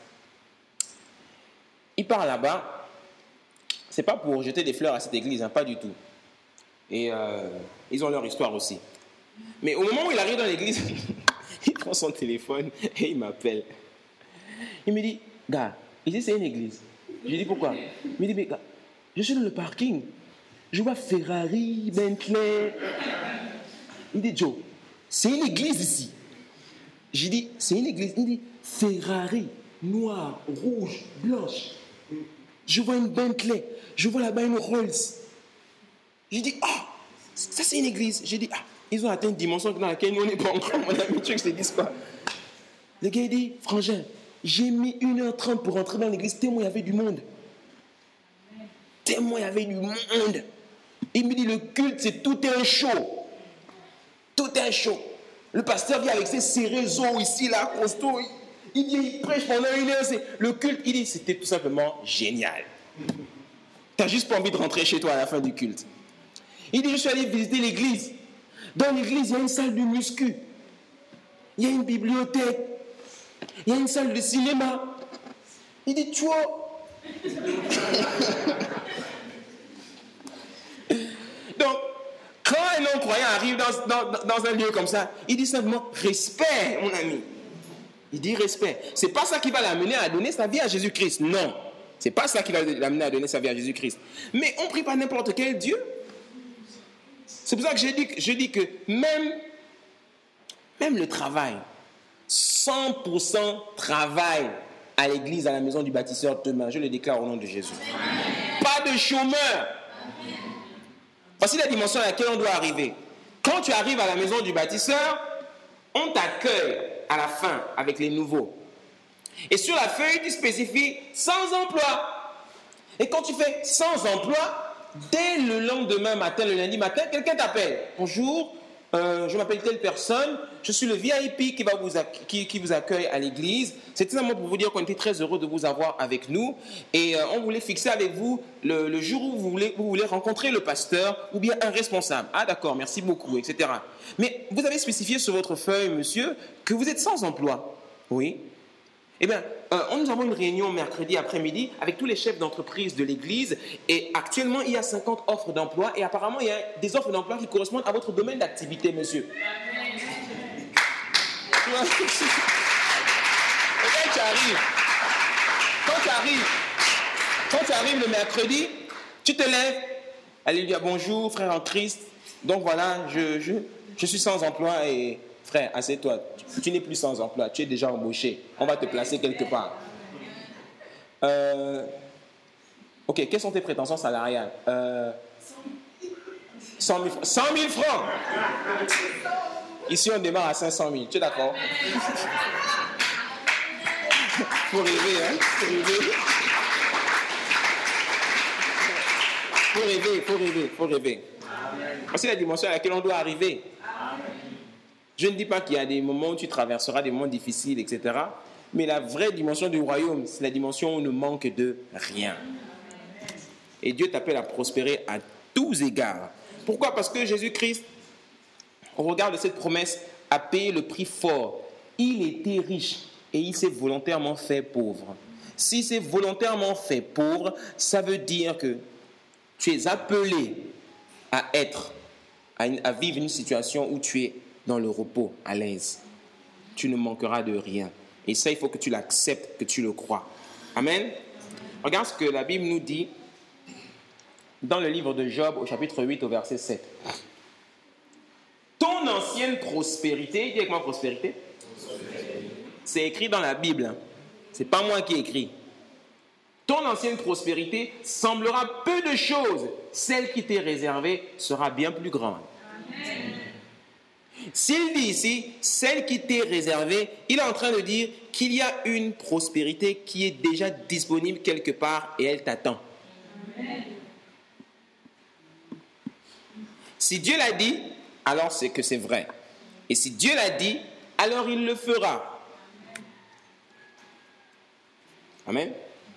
Il part là-bas, c'est pas pour jeter des fleurs à cette église, hein, pas du tout. Et ils ont leur histoire aussi. Mais au moment où il arrive dans l'église, il prend son téléphone et il m'appelle. Il me dit, gars, Il dit, c'est une église. Je lui dis, pourquoi? Il me dit, mais gars, je suis dans le parking. Je vois Ferrari, Bentley. Il dit, Joe, c'est une église ici. J'ai dit, c'est une église. Il dit, Ferrari, noir, rouge, blanche. Je vois une Bentley. Je vois là-bas une Rolls. J'ai dit, ça c'est une église. J'ai dit, ils ont atteint une dimension dans laquelle nous on n'est pas encore. Mon ami, tu veux que je te dise quoi? Le gars il dit, frangin, j'ai mis 1h30 pour rentrer dans l'église, tellement il y avait du monde. Tellement il y avait du monde. Il me dit, le culte, c'est tout un show. Tout un show. Le pasteur vient avec ses cérézos ici, là, costaud. Il dit, il prêche pendant 1 heure. Le culte, il dit, c'était tout simplement génial. Tu n'as juste pas envie de rentrer chez toi à la fin du culte. Il dit, je suis allé visiter l'église. Dans l'église, il y a une salle de muscu. Il y a une bibliothèque. Il y a une salle de cinéma. Il dit, tu vois. Donc, quand un non-croyant arrive dans un lieu comme ça, il dit simplement, respect, mon ami. Il dit respect. Ce n'est pas ça qui va l'amener à donner sa vie à Jésus-Christ. Non. Ce n'est pas ça qui va l'amener à donner sa vie à Jésus-Christ. Mais on ne prie pas n'importe quel Dieu. C'est pour ça que je dis que même le travail, 100% travail à l'église, à la maison du bâtisseur demain, je le déclare au nom de Jésus. Pas de chômeur. Voici la dimension à laquelle on doit arriver. Quand tu arrives à la maison du bâtisseur, on t'accueille à la fin avec les nouveaux. Et sur la feuille, tu spécifies sans emploi. Et quand tu fais sans emploi, dès le lendemain matin, le lundi matin, quelqu'un t'appelle. Bonjour, je m'appelle telle personne, je suis le VIP qui vous accueille à l'église. C'est simplement pour vous dire qu'on était très heureux de vous avoir avec nous. Et on voulait fixer avec vous le jour où vous voulez rencontrer le pasteur ou bien un responsable. Ah d'accord, merci beaucoup, etc. Mais vous avez spécifié sur votre feuille, monsieur, que vous êtes sans emploi. Oui. Eh bien, nous avons une réunion mercredi après-midi avec tous les chefs d'entreprise de l'église et actuellement, il y a 50 offres d'emploi et apparemment, il y a des offres d'emploi qui correspondent à votre domaine d'activité, monsieur. Tu vois? Et quand tu arrives le mercredi, tu te lèves, allez lui dire bonjour, frère en Christ. Donc voilà, je suis sans emploi et... Frère, assieds-toi. Tu n'es plus sans emploi. Tu es déjà embauché. On va te placer quelque part. Ok, quelles sont tes prétentions salariales? 100 000 francs. Ici, on démarre à 500 000. Tu es d'accord? Faut rêver, hein? Faut rêver. C'est la dimension à laquelle on doit arriver. Je ne dis pas qu'il y a des moments où tu traverseras des moments difficiles, etc. Mais la vraie dimension du royaume, c'est la dimension où on ne manque de rien. Et Dieu t'appelle à prospérer à tous égards. Pourquoi? Parce que Jésus-Christ, au regard de cette promesse, a payé le prix fort. Il était riche et il s'est volontairement fait pauvre. Si c'est volontairement fait pauvre, ça veut dire que tu es appelé à vivre une situation où tu es dans le repos, à l'aise. Tu ne manqueras de rien. Et ça, il faut que tu l'acceptes, que tu le crois. Amen. Regarde ce que la Bible nous dit dans le livre de Job, au chapitre 8, au verset 7. Ton ancienne prospérité, dis avec moi prospérité. C'est écrit dans la Bible. Ce n'est pas moi qui ai écrit. Ton ancienne prospérité semblera peu de choses. Celle qui t'est réservée sera bien plus grande. Amen. S'il dit ici, celle qui t'est réservée, il est en train de dire qu'il y a une prospérité qui est déjà disponible quelque part et elle t'attend. Amen. Si Dieu l'a dit, alors c'est que c'est vrai. Et si Dieu l'a dit, alors il le fera. Amen.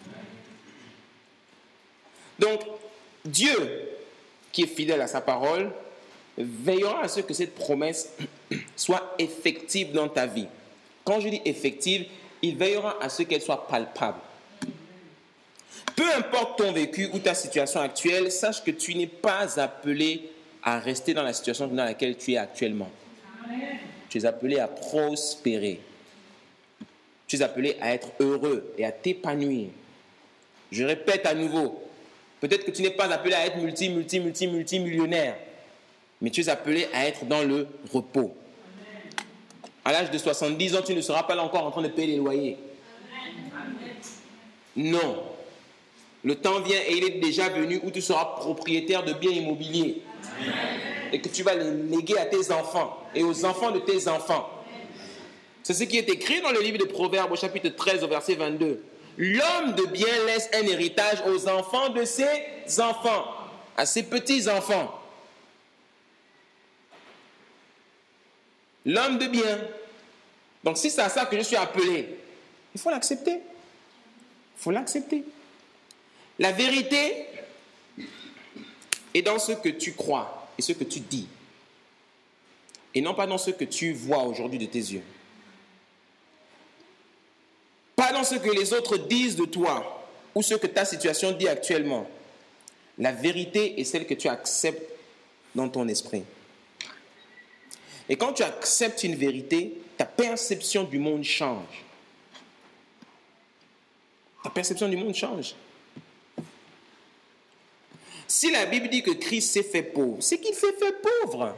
Donc, Dieu, qui est fidèle à sa parole, veillera à ce que cette promesse soit effective dans ta vie. Quand je dis effective, il veillera à ce qu'elle soit palpable. Peu importe ton vécu ou ta situation actuelle, sache que tu n'es pas appelé à rester dans la situation dans laquelle tu es actuellement. Amen. Tu es appelé à prospérer. Tu es appelé à être heureux et à t'épanouir Je répète à nouveau, peut-être que tu n'es pas appelé à être multimillionnaire, mais tu es appelé à être dans le repos. À l'âge de 70 ans, tu ne seras pas là encore en train de payer les loyers. Non. Le temps vient et il est déjà venu où tu seras propriétaire de biens immobiliers. Et que tu vas les léguer à tes enfants et aux enfants de tes enfants. C'est ce qui est écrit dans le livre de Proverbes au chapitre 13 au verset 22. L'homme de bien laisse un héritage aux enfants de ses enfants, à ses petits-enfants. L'homme de bien. Donc si c'est à ça que je suis appelé, il faut l'accepter. Il faut l'accepter. La vérité est dans ce que tu crois et ce que tu dis. Et non pas dans ce que tu vois aujourd'hui de tes yeux. Pas dans ce que les autres disent de toi ou ce que ta situation dit actuellement. La vérité est celle que tu acceptes dans ton esprit. Et quand tu acceptes une vérité, ta perception du monde change. Ta perception du monde change. Si la Bible dit que Christ s'est fait pauvre, c'est qu'il s'est fait pauvre.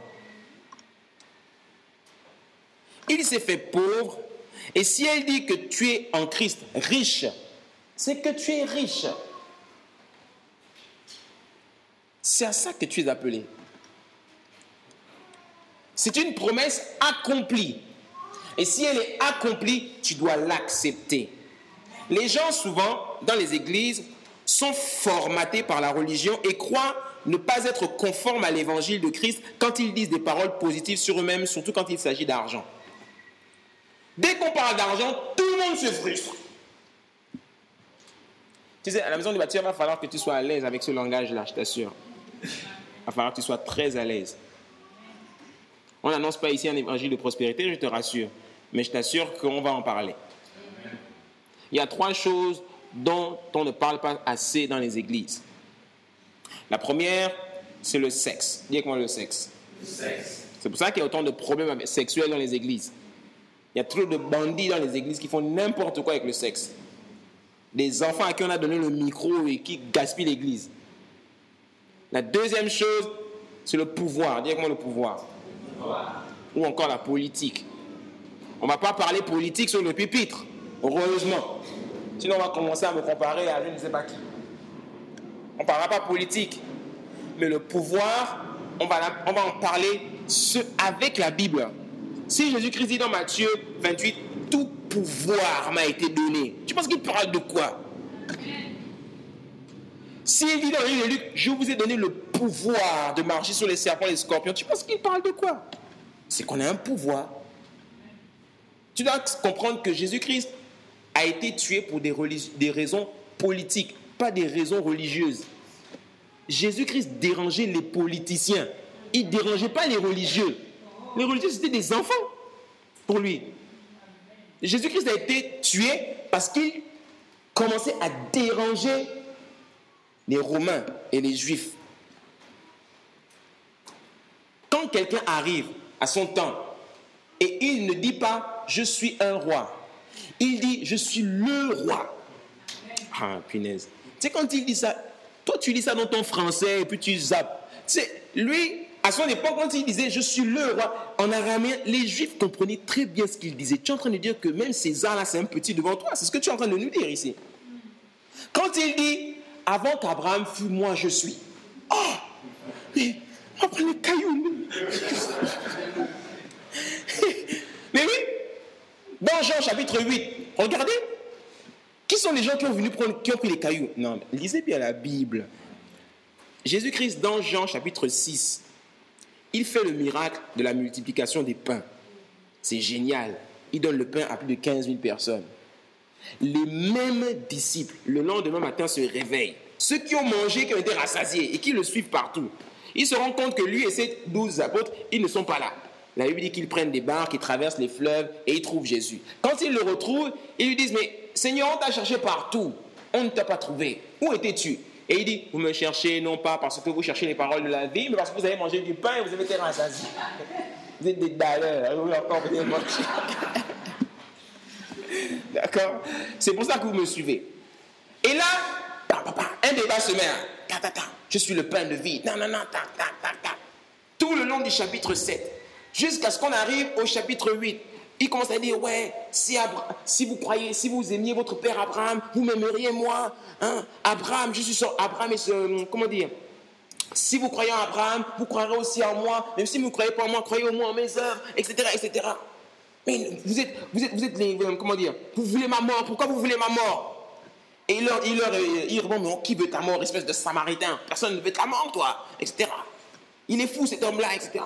Il s'est fait pauvre. Et si elle dit que tu es en Christ riche, c'est que tu es riche. C'est à ça que tu es appelé. C'est une promesse accomplie. Et si elle est accomplie, tu dois l'accepter. Les gens, souvent, dans les églises, sont formatés par la religion et croient ne pas être conformes à l'évangile de Christ quand ils disent des paroles positives sur eux-mêmes, surtout quand il s'agit d'argent. Dès qu'on parle d'argent, tout le monde se frustre. Tu sais, à la maison du bâtiment, il va falloir que tu sois à l'aise avec ce langage-là, je t'assure. Il va falloir que tu sois très à l'aise. On n'annonce pas ici un évangile de prospérité, je te rassure. Mais je t'assure qu'on va en parler. Il y a 3 choses dont on ne parle pas assez dans les églises. La première, c'est le sexe. Dis avec moi le sexe. Le sexe. C'est pour ça qu'il y a autant de problèmes sexuels dans les églises. Il y a trop de bandits dans les églises qui font n'importe quoi avec le sexe. Des enfants à qui on a donné le micro et qui gaspillent l'église. La deuxième chose, c'est le pouvoir. Dis avec moi le pouvoir. Ou encore la politique. On ne va pas parler politique sur le pupitre, heureusement. Sinon, on va commencer à me comparer à je ne sais pas qui. On ne parlera pas politique. Mais le pouvoir, on va en parler avec la Bible. Si Jésus-Christ dit dans Matthieu 28, tout pouvoir m'a été donné. Tu penses qu'il parle de quoi? S'il dit dans le livre de Luc, je vous ai donné le pouvoir de marcher sur les serpents et les scorpions, tu penses qu'il parle de quoi? C'est qu'on a un pouvoir. Tu dois comprendre que Jésus-Christ a été tué pour des raisons politiques, pas des raisons religieuses. Jésus-Christ dérangeait les politiciens. Il ne dérangeait pas les religieux. Les religieux, c'était des enfants pour lui. Jésus-Christ a été tué parce qu'il commençait à déranger les Romains et les Juifs. Quand quelqu'un arrive à son temps et il ne dit pas « je suis un roi », il dit « je suis le roi ». Ah, punaise. Tu sais, quand il dit ça, toi tu lis ça dans ton français et puis tu zappes. Tu sais, lui, à son époque, quand il disait « je suis le roi », en araméen, les Juifs comprenaient très bien ce qu'il disait. Tu es en train de dire que même César, là, c'est un petit devant toi. C'est ce que tu es en train de nous dire ici. Quand il dit « avant qu'Abraham fût, moi je suis ». Oh, mais après les cailloux. Mais oui, dans Jean chapitre 8, regardez, qui sont les gens qui ont pris les cailloux? Non, lisez bien la Bible. Jésus-Christ, dans Jean chapitre 6, il fait le miracle de la multiplication des pains. C'est génial. Il donne le pain à plus de 15 000 personnes. Les mêmes disciples, le lendemain matin, se réveillent. Ceux qui ont mangé, qui ont été rassasiés et qui le suivent partout. Ils se rendent compte que lui et ses 12 apôtres, ils ne sont pas là. La Bible dit qu'ils prennent des barques, ils traversent les fleuves et ils trouvent Jésus. Quand ils le retrouvent, ils lui disent « Mais Seigneur, on t'a cherché partout. On ne t'a pas trouvé. Où étais-tu » Et il dit « Vous me cherchez non pas parce que vous cherchez les paroles de la vie, mais parce que vous avez mangé du pain et vous avez été rassasiés. Vous êtes des dalleurs. Vous encore venez manger. » D'accord? C'est pour ça que vous me suivez. Et là, papa, un débat se met. Je suis le pain de vie. Non, tout le long du chapitre 7, jusqu'à ce qu'on arrive au chapitre 8. Il commence à dire, ouais, si vous croyez, si vous aimiez votre père Abraham, vous m'aimeriez moi. Hein? Abraham, je suis sur Abraham et comment dire? Si vous croyez en Abraham, vous croirez aussi en moi. Même si vous ne croyez pas en moi, croyez au moins en mes œuvres, etc., etc. Mais vous êtes les, comment dire? Vous voulez ma mort, pourquoi vous voulez ma mort? Et il répond, mais qui veut ta mort, espèce de samaritain? Personne ne veut ta mort, toi, etc. Il est fou cet homme-là, etc.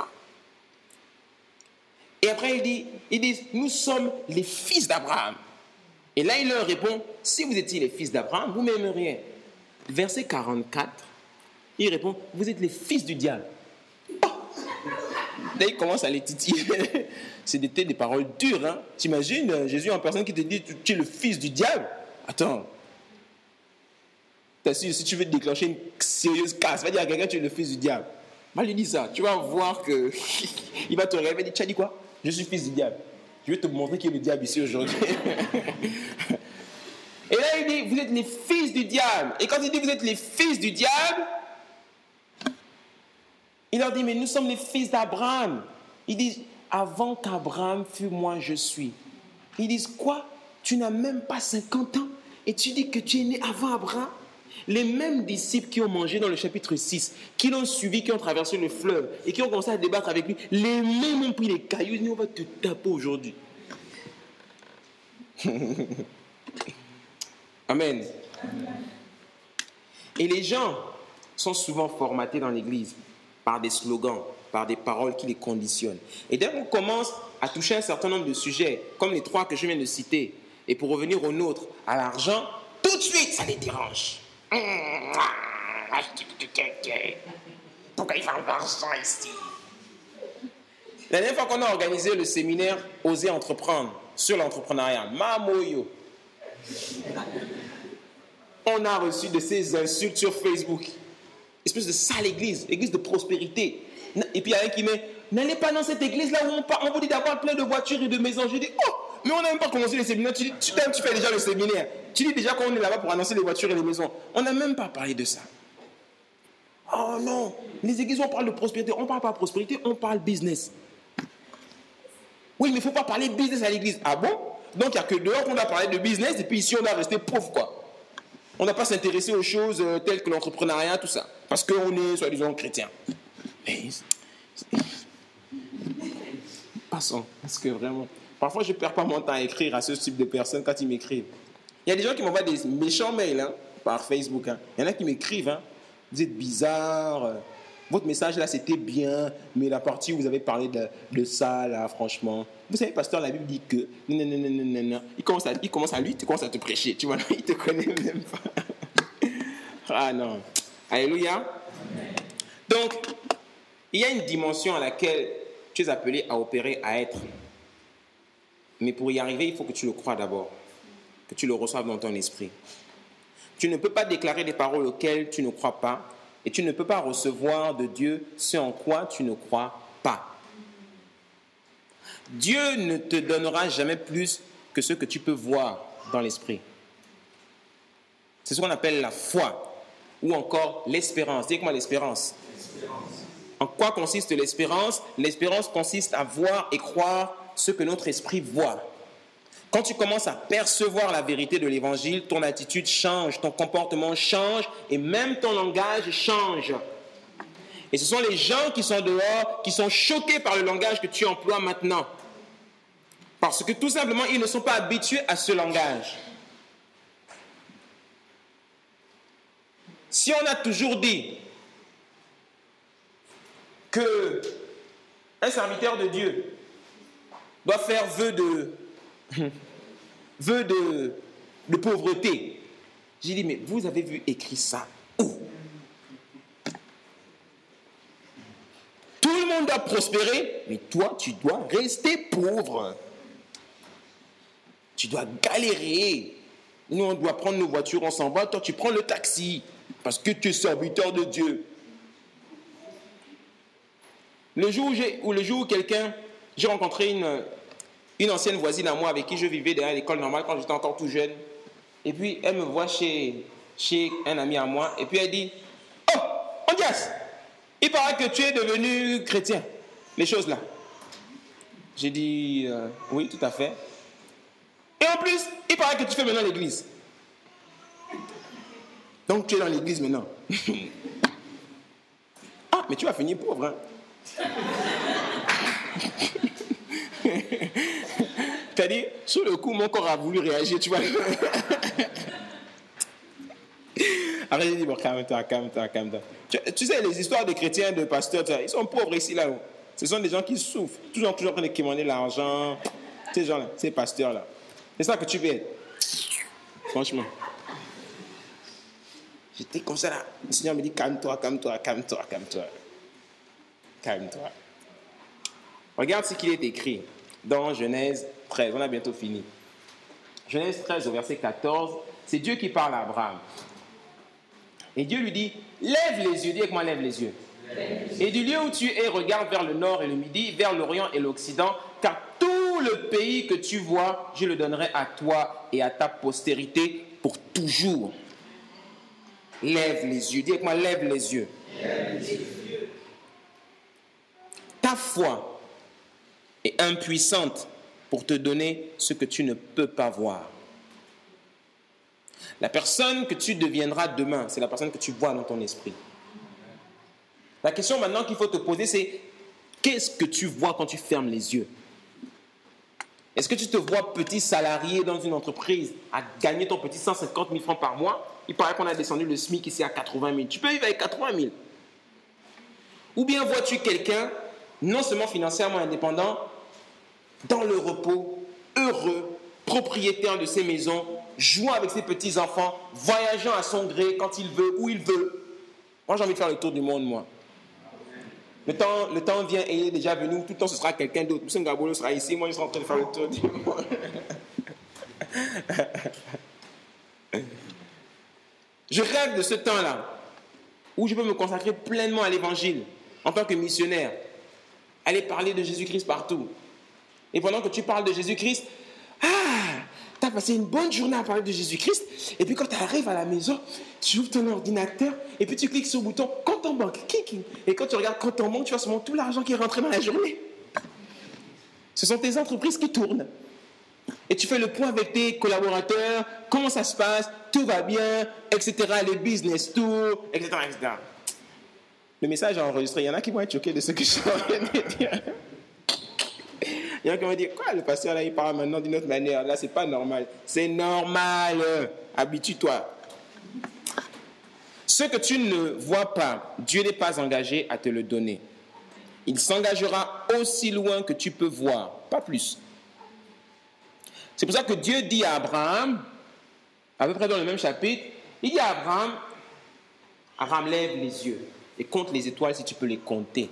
Et après, il dit, nous sommes les fils d'Abraham. Et là, il leur répond, si vous étiez les fils d'Abraham, vous m'aimeriez. Verset 44, il répond, vous êtes les fils du diable. Oh. Là, il commence à les titiller. C'était des paroles dures. Hein? T'imagines Jésus en personne qui te dit, tu es le fils du diable? Attends. T'assures, si tu veux déclencher une sérieuse casse, va dire à quelqu'un, tu es le fils du diable. Va lui dire ça. Tu vas voir que il va te réveiller et dire, tu as dit quoi? Je suis fils du diable. Je vais te montrer qui est le diable ici aujourd'hui. Et là, il dit, vous êtes les fils du diable. Et quand il dit, vous êtes les fils du diable, il leur dit, mais nous sommes les fils d'Abraham. Ils disent, avant qu'Abraham fût, moi je suis. Ils disent, quoi? Tu n'as même pas 50 ans et tu dis que tu es né avant Abraham? Les mêmes disciples qui ont mangé dans le chapitre 6, qui l'ont suivi, qui ont traversé le fleuve et qui ont commencé à débattre avec lui, les mêmes ont pris les cailloux et dit, on va te taper aujourd'hui. Amen. Et les gens sont souvent formatés dans l'église par des slogans, par des paroles qui les conditionnent. Et dès qu'on commence à toucher un certain nombre de sujets, comme les 3 que je viens de citer, et pour revenir au nôtre, à l'argent, tout de suite, ça les dérange. Pourquoi il va avoir ça ici? La dernière fois qu'on a organisé le séminaire Oser entreprendre sur l'entrepreneuriat, Mamoyo, on a reçu de ces insultes sur Facebook. Espèce de sale église de prospérité. Et puis il y a un qui met, n'allez pas dans cette église là où on vous dit d'avoir plein de voitures et de maisons. Je dis, oh, mais on n'a même pas commencé le séminaire. Tu fais déjà le séminaire. Tu dis déjà qu'on est là-bas pour annoncer les voitures et les maisons. On n'a même pas parlé de ça. Oh non, les églises, on parle de prospérité. On ne parle pas de prospérité, on parle business. Oui, mais il ne faut pas parler business à l'église. Ah bon? Donc il n'y a que dehors qu'on doit parler de business et puis ici on doit rester pauvre, quoi. On n'a pas s'intéresser aux choses telles que l'entrepreneuriat, tout ça. Parce qu'on est, soi-disant, chrétien. Mais... Passons, parce que vraiment... Parfois, je ne perds pas mon temps à écrire à ce type de personnes quand ils m'écrivent. Il y a des gens qui m'envoient des méchants mails par Facebook. Il y en a qui m'écrivent. Vous êtes bizarre. Votre message là, c'était bien. Mais la partie où vous avez parlé de ça, là, franchement. Vous savez, pasteur, la Bible dit que... Non. Il commence à te prêcher. Tu vois, il ne te connaît même pas. Ah non. Alléluia. Donc, il y a une dimension à laquelle tu es appelé à opérer, à être. Mais pour y arriver, il faut que tu le crois d'abord, que tu le reçoives dans ton esprit. Tu ne peux pas déclarer des paroles auxquelles tu ne crois pas et tu ne peux pas recevoir de Dieu ce en quoi tu ne crois pas. Dieu ne te donnera jamais plus que ce que tu peux voir dans l'esprit. C'est ce qu'on appelle la foi ou encore l'espérance. Dis-moi l'espérance. En quoi consiste l'espérance? L'espérance consiste à voir et croire ce que notre esprit voit. Quand tu commences à percevoir la vérité de l'évangile, ton attitude change, ton comportement change et même ton langage change. Et ce sont les gens qui sont dehors, qui sont choqués par le langage que tu emploies maintenant. Parce que tout simplement, ils ne sont pas habitués à ce langage. Si on a toujours dit que un serviteur de Dieu doit faire vœu de pauvreté. J'ai dit, mais vous avez vu écrit ça où? Tout le monde doit prospérer, mais toi, tu dois rester pauvre. Tu dois galérer. Nous, on doit prendre nos voitures, on s'en va. Toi, tu prends le taxi parce que tu es serviteur de Dieu. Le jour où quelqu'un... J'ai rencontré une ancienne voisine à moi avec qui je vivais derrière l'école normale quand j'étais encore tout jeune. Et puis, elle me voit chez chez un ami à moi, et puis elle dit, « Oh, Ondias, il paraît que tu es devenu chrétien, les choses là. » J'ai dit, « Oui, tout à fait. » Et en plus, il paraît que tu fais maintenant l'église. Donc tu es dans l'église maintenant. Ah, mais tu vas finir pauvre, hein. C'est-à-dire, sur le coup, mon corps a voulu réagir, tu vois. Après, j'ai dit, bon, calme-toi. Tu sais, les histoires de chrétiens, de pasteurs, ils sont pauvres ici, là. Ce sont des gens qui souffrent. Toujours en train de quémander l'argent. Ces gens-là, ces pasteurs-là. C'est ça que tu veux être. Franchement. J'étais comme ça, là. Le Seigneur me dit, calme-toi. Regarde ce qu'il est écrit dans Genèse 13. On a bientôt fini. Genèse 13 au verset 14. C'est Dieu qui parle à Abraham. Et Dieu lui dit, lève les yeux. Dis avec moi, lève les yeux. Et du lieu où tu es, regarde vers le nord et le midi, vers l'orient et l'occident, car tout le pays que tu vois, je le donnerai à toi et à ta postérité pour toujours. Lève les yeux. Dis avec moi, lève les yeux. Ta foi est impuissante pour te donner ce que tu ne peux pas voir. La personne que tu deviendras demain, c'est la personne que tu vois dans ton esprit. La question maintenant qu'il faut te poser, c'est qu'est-ce que tu vois quand tu fermes les yeux? Est-ce que tu te vois petit salarié dans une entreprise à gagner ton petit 150 000 francs par mois? Il paraît qu'on a descendu le SMIC ici à 80 000. Tu peux vivre avec 80 000. Ou bien vois-tu quelqu'un, non seulement financièrement indépendant, dans le repos, heureux, propriétaire de ses maisons, jouant avec ses petits-enfants, voyageant à son gré quand il veut, où il veut. Moi, j'ai envie de faire le tour du monde, moi. Le temps vient et il est déjà venu. Tout le temps, ce sera quelqu'un d'autre. M. Ngabolo sera ici. Moi, je serai en train de faire le tour du monde. Je rêve de ce temps-là où je peux me consacrer pleinement à l'évangile en tant que missionnaire. Aller parler de Jésus-Christ partout. Et pendant que tu parles de Jésus-Christ, tu as passé une bonne journée à parler de Jésus-Christ. Et puis quand tu arrives à la maison, tu ouvres ton ordinateur et puis tu cliques sur le bouton compte en banque. Et quand tu regardes compte en banque, tu vois seulement tout l'argent qui est rentré dans la journée. Ce sont tes entreprises qui tournent. Et tu fais le point avec tes collaborateurs, comment ça se passe, tout va bien, etc. Les business tours, etc. Le message est enregistré. Il y en a qui vont être choqués de ce que je suis en train de dire. Il y en a qui vont dire, quoi, le pasteur là, il parle maintenant d'une autre manière. Là, c'est pas normal. C'est normal. Habitue-toi. Ce que tu ne vois pas, Dieu n'est pas engagé à te le donner. Il s'engagera aussi loin que tu peux voir, pas plus. C'est pour ça que Dieu dit à Abraham, à peu près dans le même chapitre, il dit à Abraham, Abraham, lève les yeux et compte les étoiles si tu peux les compter.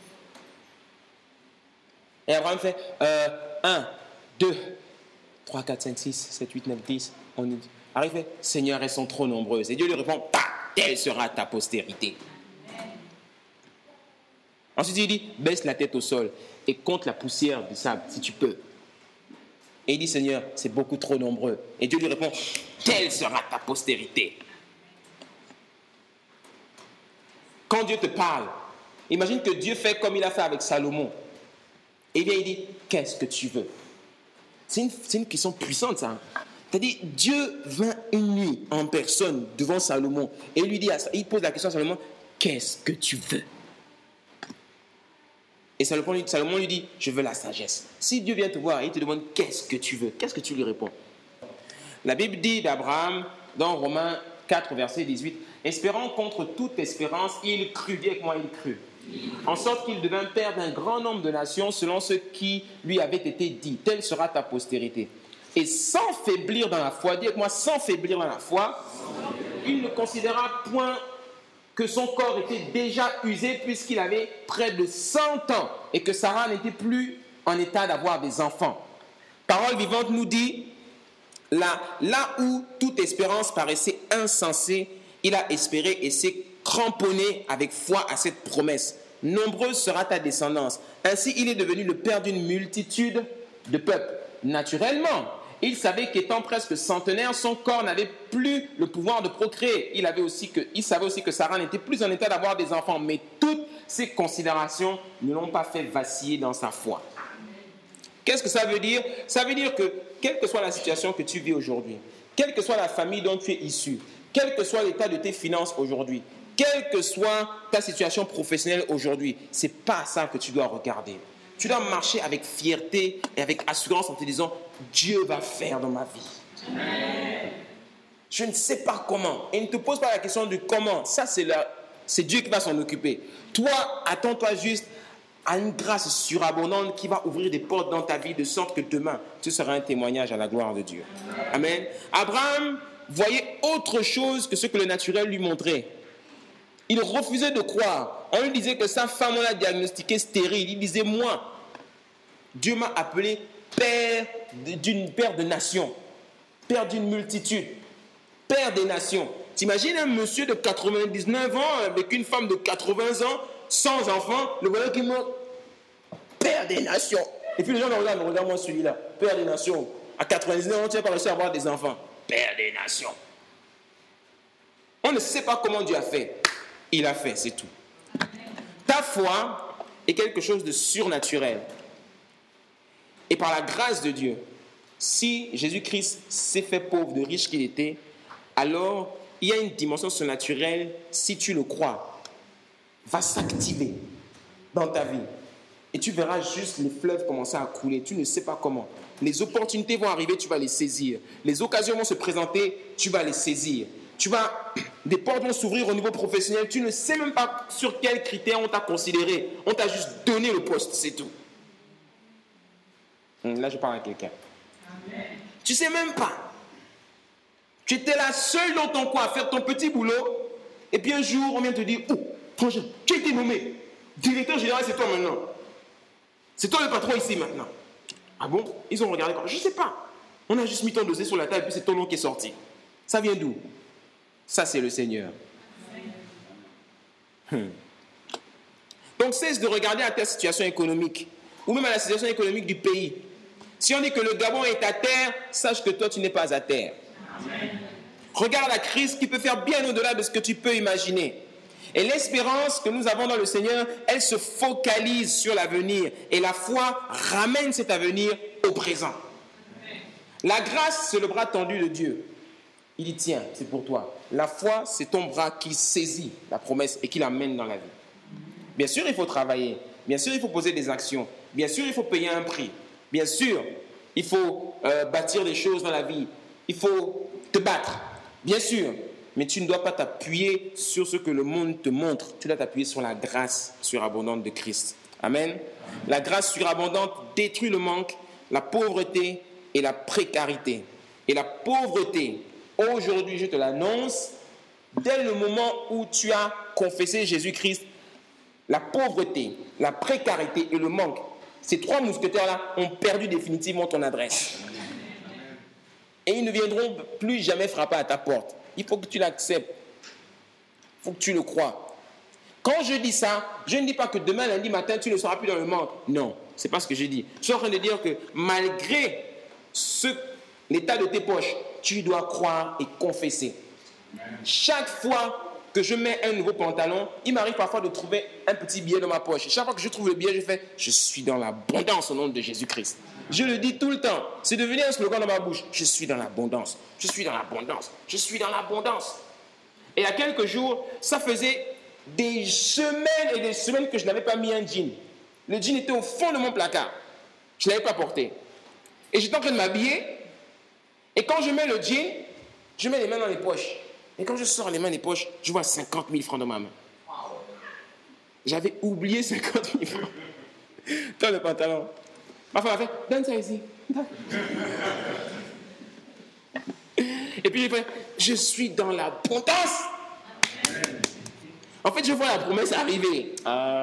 Et Abraham fait 1, 2, 3, 4, 5, 6, 7, 8, 9, 10. Arrive, fait, Seigneur, elles sont trop nombreuses. Et Dieu lui répond, telle sera ta postérité. Ensuite, il dit, baisse la tête au sol et compte la poussière du sable, si tu peux. Et il dit, Seigneur, c'est beaucoup trop nombreux. Et Dieu lui répond, telle sera ta postérité. Quand Dieu te parle, imagine que Dieu fait comme il a fait avec Salomon. Et bien il dit, qu'est-ce que tu veux? C'est une question puissante, ça. C'est-à-dire, Dieu vint une nuit en personne devant Salomon. Et il pose la question à Salomon, qu'est-ce que tu veux? Et Salomon lui dit, je veux la sagesse. Si Dieu vient te voir et il te demande, qu'est-ce que tu veux? Qu'est-ce que tu lui réponds? La Bible dit d'Abraham, dans Romains 4, verset 18, espérant contre toute espérance, il crut. Dis avec moi, il crut. En sorte qu'il devint père d'un grand nombre de nations selon ce qui lui avait été dit. Telle sera ta postérité. Et sans faiblir dans la foi, dis avec moi, sans faiblir dans la foi, il ne considéra point que son corps était déjà usé puisqu'il avait près de 100 ans et que Sarah n'était plus en état d'avoir des enfants. Parole vivante nous dit, là où toute espérance paraissait insensée, il a espéré et s'est cramponné avec foi à cette promesse. Nombreuse sera ta descendance. Ainsi, il est devenu le père d'une multitude de peuples. Naturellement, il savait qu'étant presque centenaire, son corps n'avait plus le pouvoir de procréer. Il savait aussi que Sarah n'était plus en état d'avoir des enfants. Mais toutes ces considérations ne l'ont pas fait vaciller dans sa foi. Qu'est-ce que ça veut dire? Ça veut dire que, quelle que soit la situation que tu vis aujourd'hui, quelle que soit la famille dont tu es issu, quel que soit l'état de tes finances aujourd'hui, quelle que soit ta situation professionnelle aujourd'hui, ce n'est pas ça que tu dois regarder. Tu dois marcher avec fierté et avec assurance en te disant « Dieu va faire dans ma vie. » Je ne sais pas comment. Et ne te pose pas la question de comment. Ça, c'est Dieu qui va s'en occuper. Toi, attends-toi juste à une grâce surabondante qui va ouvrir des portes dans ta vie de sorte que demain, tu seras un témoignage à la gloire de Dieu. Amen. Abraham voyait autre chose que ce que le naturel lui montrait. Il refusait de croire. On lui disait que sa femme, on l'a diagnostiquée stérile. Il disait, moi, Dieu m'a appelé père de nations, père d'une multitude, père des nations. T'imagines un monsieur de 99 ans avec une femme de 80 ans, sans enfant, le voilà qui montre père des nations. Et puis les gens me regardent, regarde-moi celui-là, père des nations. À 99 ans, tu n'as pas réussi à avoir des enfants. Père des nations. On ne sait pas comment Dieu a fait. Il a fait, c'est tout. Ta foi est quelque chose de surnaturel. Et par la grâce de Dieu, si Jésus-Christ s'est fait pauvre de riche qu'il était, alors il y a une dimension surnaturelle, si tu le crois, va s'activer dans ta vie. Et tu verras juste les fleuves commencer à couler. Tu ne sais pas comment. Les opportunités vont arriver, tu vas les saisir. Les occasions vont se présenter, tu vas les saisir. Des portes vont s'ouvrir au niveau professionnel. Tu ne sais même pas sur quels critères on t'a considéré. On t'a juste donné le poste, c'est tout. Là, je parle à quelqu'un. Amen. Tu ne sais même pas. Tu étais là seul dans ton coin à faire ton petit boulot. Et puis un jour, on vient te dire, oh, frangin, tu as été nommé. Directeur général, c'est toi maintenant. C'est toi le patron ici maintenant. Ah bon? Ils ont regardé comme, je ne sais pas. On a juste mis ton dossier sur la table et puis c'est ton nom qui est sorti. Ça vient d'où? Ça, c'est le Seigneur. Donc, cesse de regarder à ta situation économique ou même à la situation économique du pays. Si on dit que le Gabon est à terre, sache que toi, tu n'es pas à terre. Amen. Regarde la crise qui peut faire bien au-delà de ce que tu peux imaginer. Et l'espérance que nous avons dans le Seigneur, elle se focalise sur l'avenir. Et la foi ramène cet avenir au présent. Amen. La grâce, c'est le bras tendu de Dieu. Il y tient, c'est pour toi. La foi, c'est ton bras qui saisit la promesse et qui l'amène dans la vie. Bien sûr, il faut travailler. Bien sûr, il faut poser des actions. Bien sûr, il faut payer un prix. Bien sûr, il faut bâtir des choses dans la vie. Il faut te battre. Bien sûr. Mais tu ne dois pas t'appuyer sur ce que le monde te montre. Tu dois t'appuyer sur la grâce surabondante de Christ. Amen. La grâce surabondante détruit le manque, la pauvreté et la précarité. Et la pauvreté, aujourd'hui, je te l'annonce, dès le moment où tu as confessé Jésus-Christ, la pauvreté, la précarité et le manque, ces trois mousquetaires-là ont perdu définitivement ton adresse. Et ils ne viendront plus jamais frapper à ta porte. Il faut que tu l'acceptes. Il faut que tu le crois. Quand je dis ça, je ne dis pas que demain, lundi matin, tu ne seras plus dans le manque. Non, ce n'est pas ce que je dis. Je suis en train de dire que malgré l'état de tes poches, tu dois croire et confesser. Chaque fois que je mets un nouveau pantalon, il m'arrive parfois de trouver un petit billet dans ma poche. Chaque fois que je trouve le billet, je fais « Je suis dans l'abondance au nom de Jésus-Christ ». Je le dis tout le temps. C'est devenu un slogan dans ma bouche. Je suis dans l'abondance. Je suis dans l'abondance. Je suis dans l'abondance. Et il y a quelques jours, ça faisait des semaines et des semaines que je n'avais pas mis un jean. Le jean était au fond de mon placard. Je ne l'avais pas porté. Et j'étais en train de m'habiller. Et quand je mets le jean, je mets les mains dans les poches. Et quand je sors les mains des poches, je vois 50 000 francs dans ma main. J'avais oublié 50 000 francs dans le pantalon. Ma femme a fait, donne ça ici. Et puis j'ai fait, je suis dans l'abondance. En fait, je vois la promesse arriver.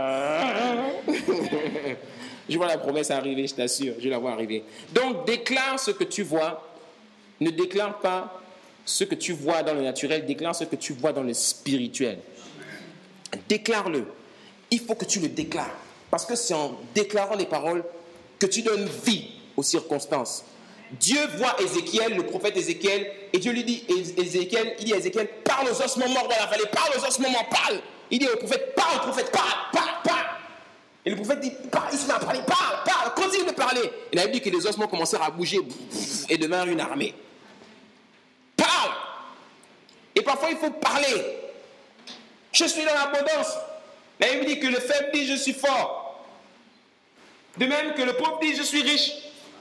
Je vois la promesse arriver, je t'assure, je la vois arriver. Donc, déclare ce que tu vois. Ne déclare pas ce que tu vois dans le naturel, déclare ce que tu vois dans le spirituel. Déclare-le. Il faut que tu le déclares. Parce que c'est en déclarant les paroles que tu donnes vie aux circonstances. Dieu voit Ézéchiel, le prophète Ézéchiel, et Dieu lui dit, Ézéchiel, il dit à Ézéchiel, parle aux ossements morts dans la vallée, parle aux ossements morts, parle. Il dit au prophète, parle, parle. Et le prophète dit, parle, il se met à parler, parle, continue de parler. Et la Bible dit que les ossements commencèrent à bouger et devinrent une armée. Parle. Et parfois il faut parler. Je suis dans l'abondance. La Bible dit que le faible dit, je suis fort. De même que le pauvre dit, je suis riche.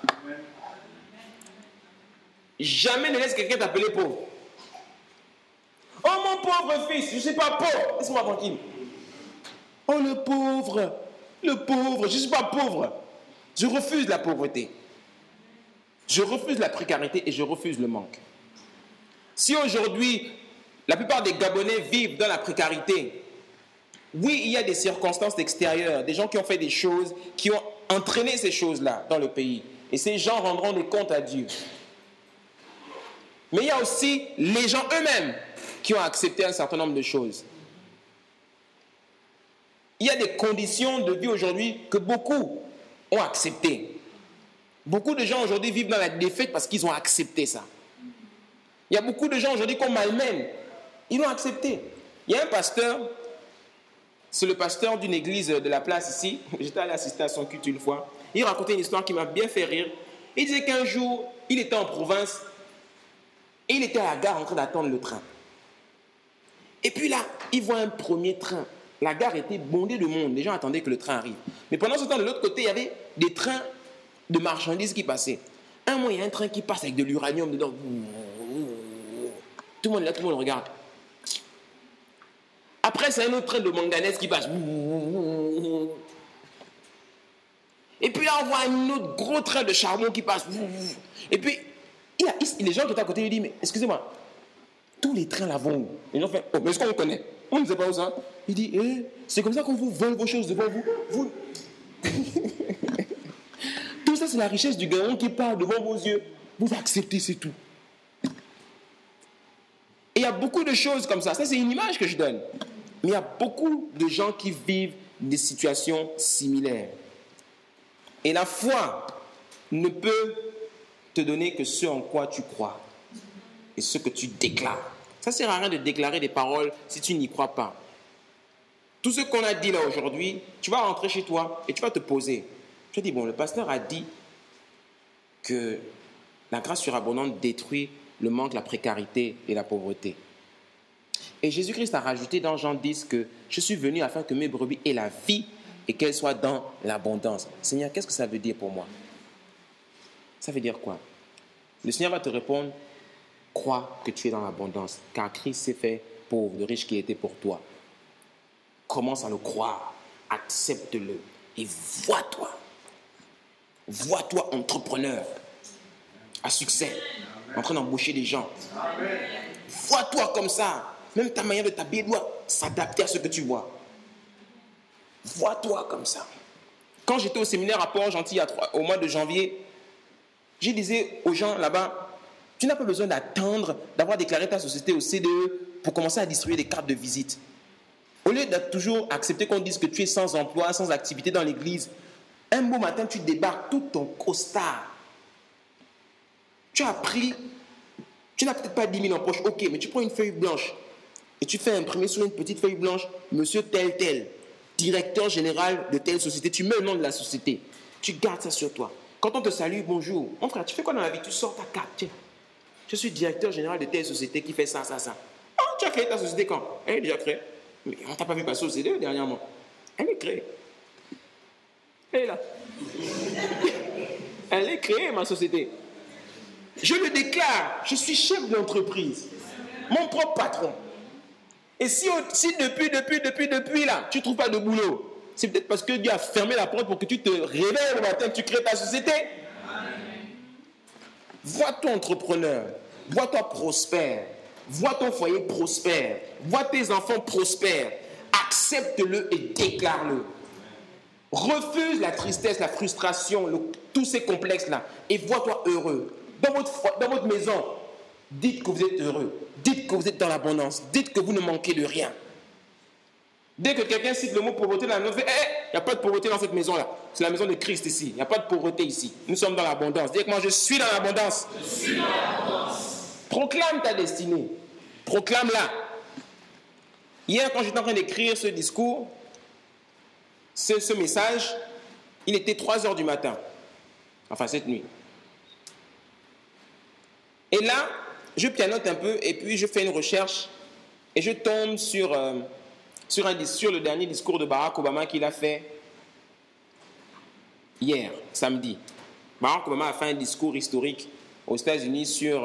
Jamais ne laisse quelqu'un t'appeler pauvre. Oh mon pauvre fils, je ne suis pas pauvre. Laisse-moi tranquille. Oh le pauvre, je ne suis pas pauvre. Je refuse la pauvreté. Je refuse la précarité et je refuse le manque. Si aujourd'hui, la plupart des Gabonais vivent dans la précarité, oui, il y a des circonstances extérieures, des gens qui ont fait des choses, qui ont entraîné ces choses-là dans le pays. Et ces gens rendront des comptes à Dieu. Mais il y a aussi les gens eux-mêmes qui ont accepté un certain nombre de choses. Il y a des conditions de vie aujourd'hui que beaucoup ont acceptées. Beaucoup de gens aujourd'hui vivent dans la défaite parce qu'ils ont accepté ça. Il y a beaucoup de gens aujourd'hui qu'on malmène. Ils l'ont accepté. Il y a un pasteur, c'est le pasteur d'une église de la place ici. J'étais allé assister à son culte une fois. Il racontait une histoire qui m'a bien fait rire. Il disait qu'un jour, il était en province et il était à la gare en train d'attendre le train. Et puis là, il voit un premier train. La gare était bondée de monde. Les gens attendaient que le train arrive. Mais pendant ce temps, de l'autre côté, il y avait des trains de marchandises qui passaient. Un mois, il y a un train qui passe avec de l'uranium dedans. Tout le monde est là, tout le monde regarde. Après, c'est un autre train de manganèse qui passe. Et puis là, on voit un autre gros train de charbon qui passe. Et puis, les gens qui étaient à côté lui disent, mais excusez-moi, tous les trains là vont où? Les gens font, oh, mais est-ce qu'on connaît? On ne sait pas où ça. Il dit, c'est comme ça qu'on vous vole vos choses devant vous. Tout ça, c'est la richesse du Gabon qui parle devant vos yeux. Vous acceptez, c'est tout. Et il y a beaucoup de choses comme ça. Ça, c'est une image que je donne. Mais il y a beaucoup de gens qui vivent des situations similaires. Et la foi ne peut te donner que ce en quoi tu crois et ce que tu déclares. Ça ne sert à rien de déclarer des paroles si tu n'y crois pas. Tout ce qu'on a dit là aujourd'hui, tu vas rentrer chez toi et tu vas te poser. Tu vas dire, bon, le pasteur a dit que la grâce surabondante détruit le manque, la précarité et la pauvreté. Et Jésus-Christ a rajouté dans Jean 10 que je suis venu afin que mes brebis aient la vie et qu'elles soient dans l'abondance. Seigneur, qu'est-ce que ça veut dire pour moi? Ça veut dire quoi? Le Seigneur va te répondre, crois que tu es dans l'abondance, car Christ s'est fait pauvre, le riche qui était pour toi. Commence à le croire, accepte-le et vois-toi. Vois-toi entrepreneur à succès, en train d'embaucher des gens. Vois-toi comme ça. Même ta manière de t'habiller doit s'adapter à ce que tu vois. Vois-toi comme ça. Quand j'étais au séminaire à Port-Gentil au mois de janvier, je disais aux gens là-bas, tu n'as pas besoin d'attendre d'avoir déclaré ta société au CDE pour commencer à distribuer des cartes de visite. Au lieu de toujours accepter qu'on dise que tu es sans emploi, sans activité dans l'église, un beau matin, tu débarques tout ton costard. Tu as pris, tu n'as peut-être pas 10 000 en poche, ok, mais tu prends une feuille blanche et tu fais imprimer sur une petite feuille blanche, monsieur tel, directeur général de telle société, tu mets le nom de la société, tu gardes ça sur toi. Quand on te salue, bonjour, mon frère, tu fais quoi dans la vie? Tu sors ta carte, tiens. Je suis directeur général de telle société qui fait ça. Oh, tu as créé ta société quand? Elle est déjà créée. Mais on ne t'a pas vu passer au CDE dernièrement. Elle est créée. Elle est là. Elle est créée, ma société. Je le déclare, je suis chef d'entreprise, mon propre patron. Et si depuis là, tu ne trouves pas de boulot, c'est peut-être parce que Dieu a fermé la porte pour que tu te réveilles le matin, que tu crées ta société. Vois-toi entrepreneur, vois-toi prospère, vois ton foyer prospère, vois tes enfants prospères, accepte-le et déclare-le. Refuse la tristesse, la frustration, tous ces complexes-là et vois-toi heureux. Dans votre maison, dites que vous êtes heureux, dites que vous êtes dans l'abondance, dites que vous ne manquez de rien. Dès que quelqu'un cite le mot pauvreté dans la maison, il n'y a pas de pauvreté dans cette maison-là. C'est la maison de Christ ici. Il n'y a pas de pauvreté ici. Nous sommes dans l'abondance. Dis avec moi, je suis dans l'abondance. Je suis dans l'abondance. Proclame ta destinée. Proclame-la. Hier, quand j'étais en train d'écrire ce discours, ce message, il était 3h du matin. Enfin, cette nuit. Et là, je pianote un peu et puis je fais une recherche et je tombe sur le dernier discours de Barack Obama qu'il a fait hier, samedi. Barack Obama a fait un discours historique aux États-Unis sur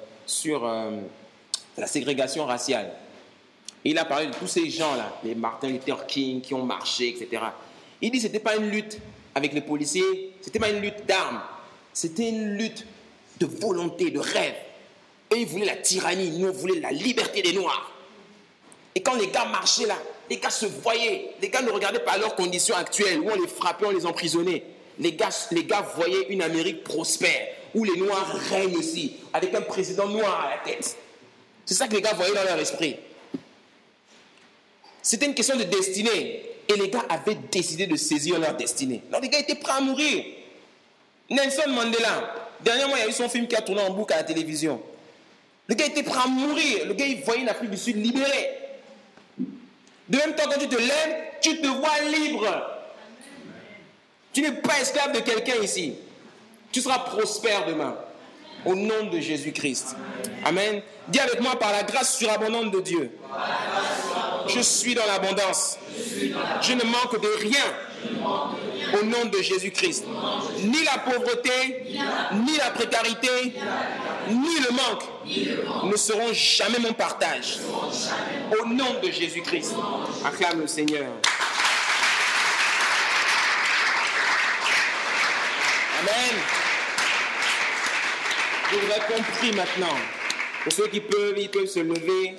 la ségrégation raciale. Et il a parlé de tous ces gens-là, les Martin Luther King qui ont marché, etc. Il dit que ce n'était pas une lutte avec les policiers, ce n'était pas une lutte d'armes, c'était une lutte de volonté, de rêve. Eux, ils voulaient la tyrannie, nous, on voulait la liberté des Noirs. Et quand les gars marchaient là, les gars se voyaient, les gars ne regardaient pas leurs conditions actuelles, où on les frappait, on les emprisonnait. Les gars voyaient une Amérique prospère, où les Noirs règnent aussi, avec un président noir à la tête. C'est ça que les gars voyaient dans leur esprit. C'était une question de destinée. Et les gars avaient décidé de saisir leur destinée. Donc les gars étaient prêts à mourir. Nelson Mandela, dernièrement, il y a eu son film qui a tourné en boucle à la télévision. Le gars était prêt à mourir. Le gars, il voyait l'Afrique du Sud libérée. De même temps, quand tu te lèves, tu te vois libre. Tu n'es pas esclave de quelqu'un ici. Tu seras prospère demain. Au nom de Jésus-Christ. Amen. Dis avec moi, par la grâce surabondante de Dieu. Je suis dans l'abondance. Je ne manque de rien. Au nom de Jésus-Christ. Ni la pauvreté, ni la précarité, ni le manque ne seront jamais mon partage. Au nom de Jésus-Christ. Acclame le Seigneur. Amen. Je vous ai compris maintenant. Pour ceux qui peuvent, ils peuvent se lever.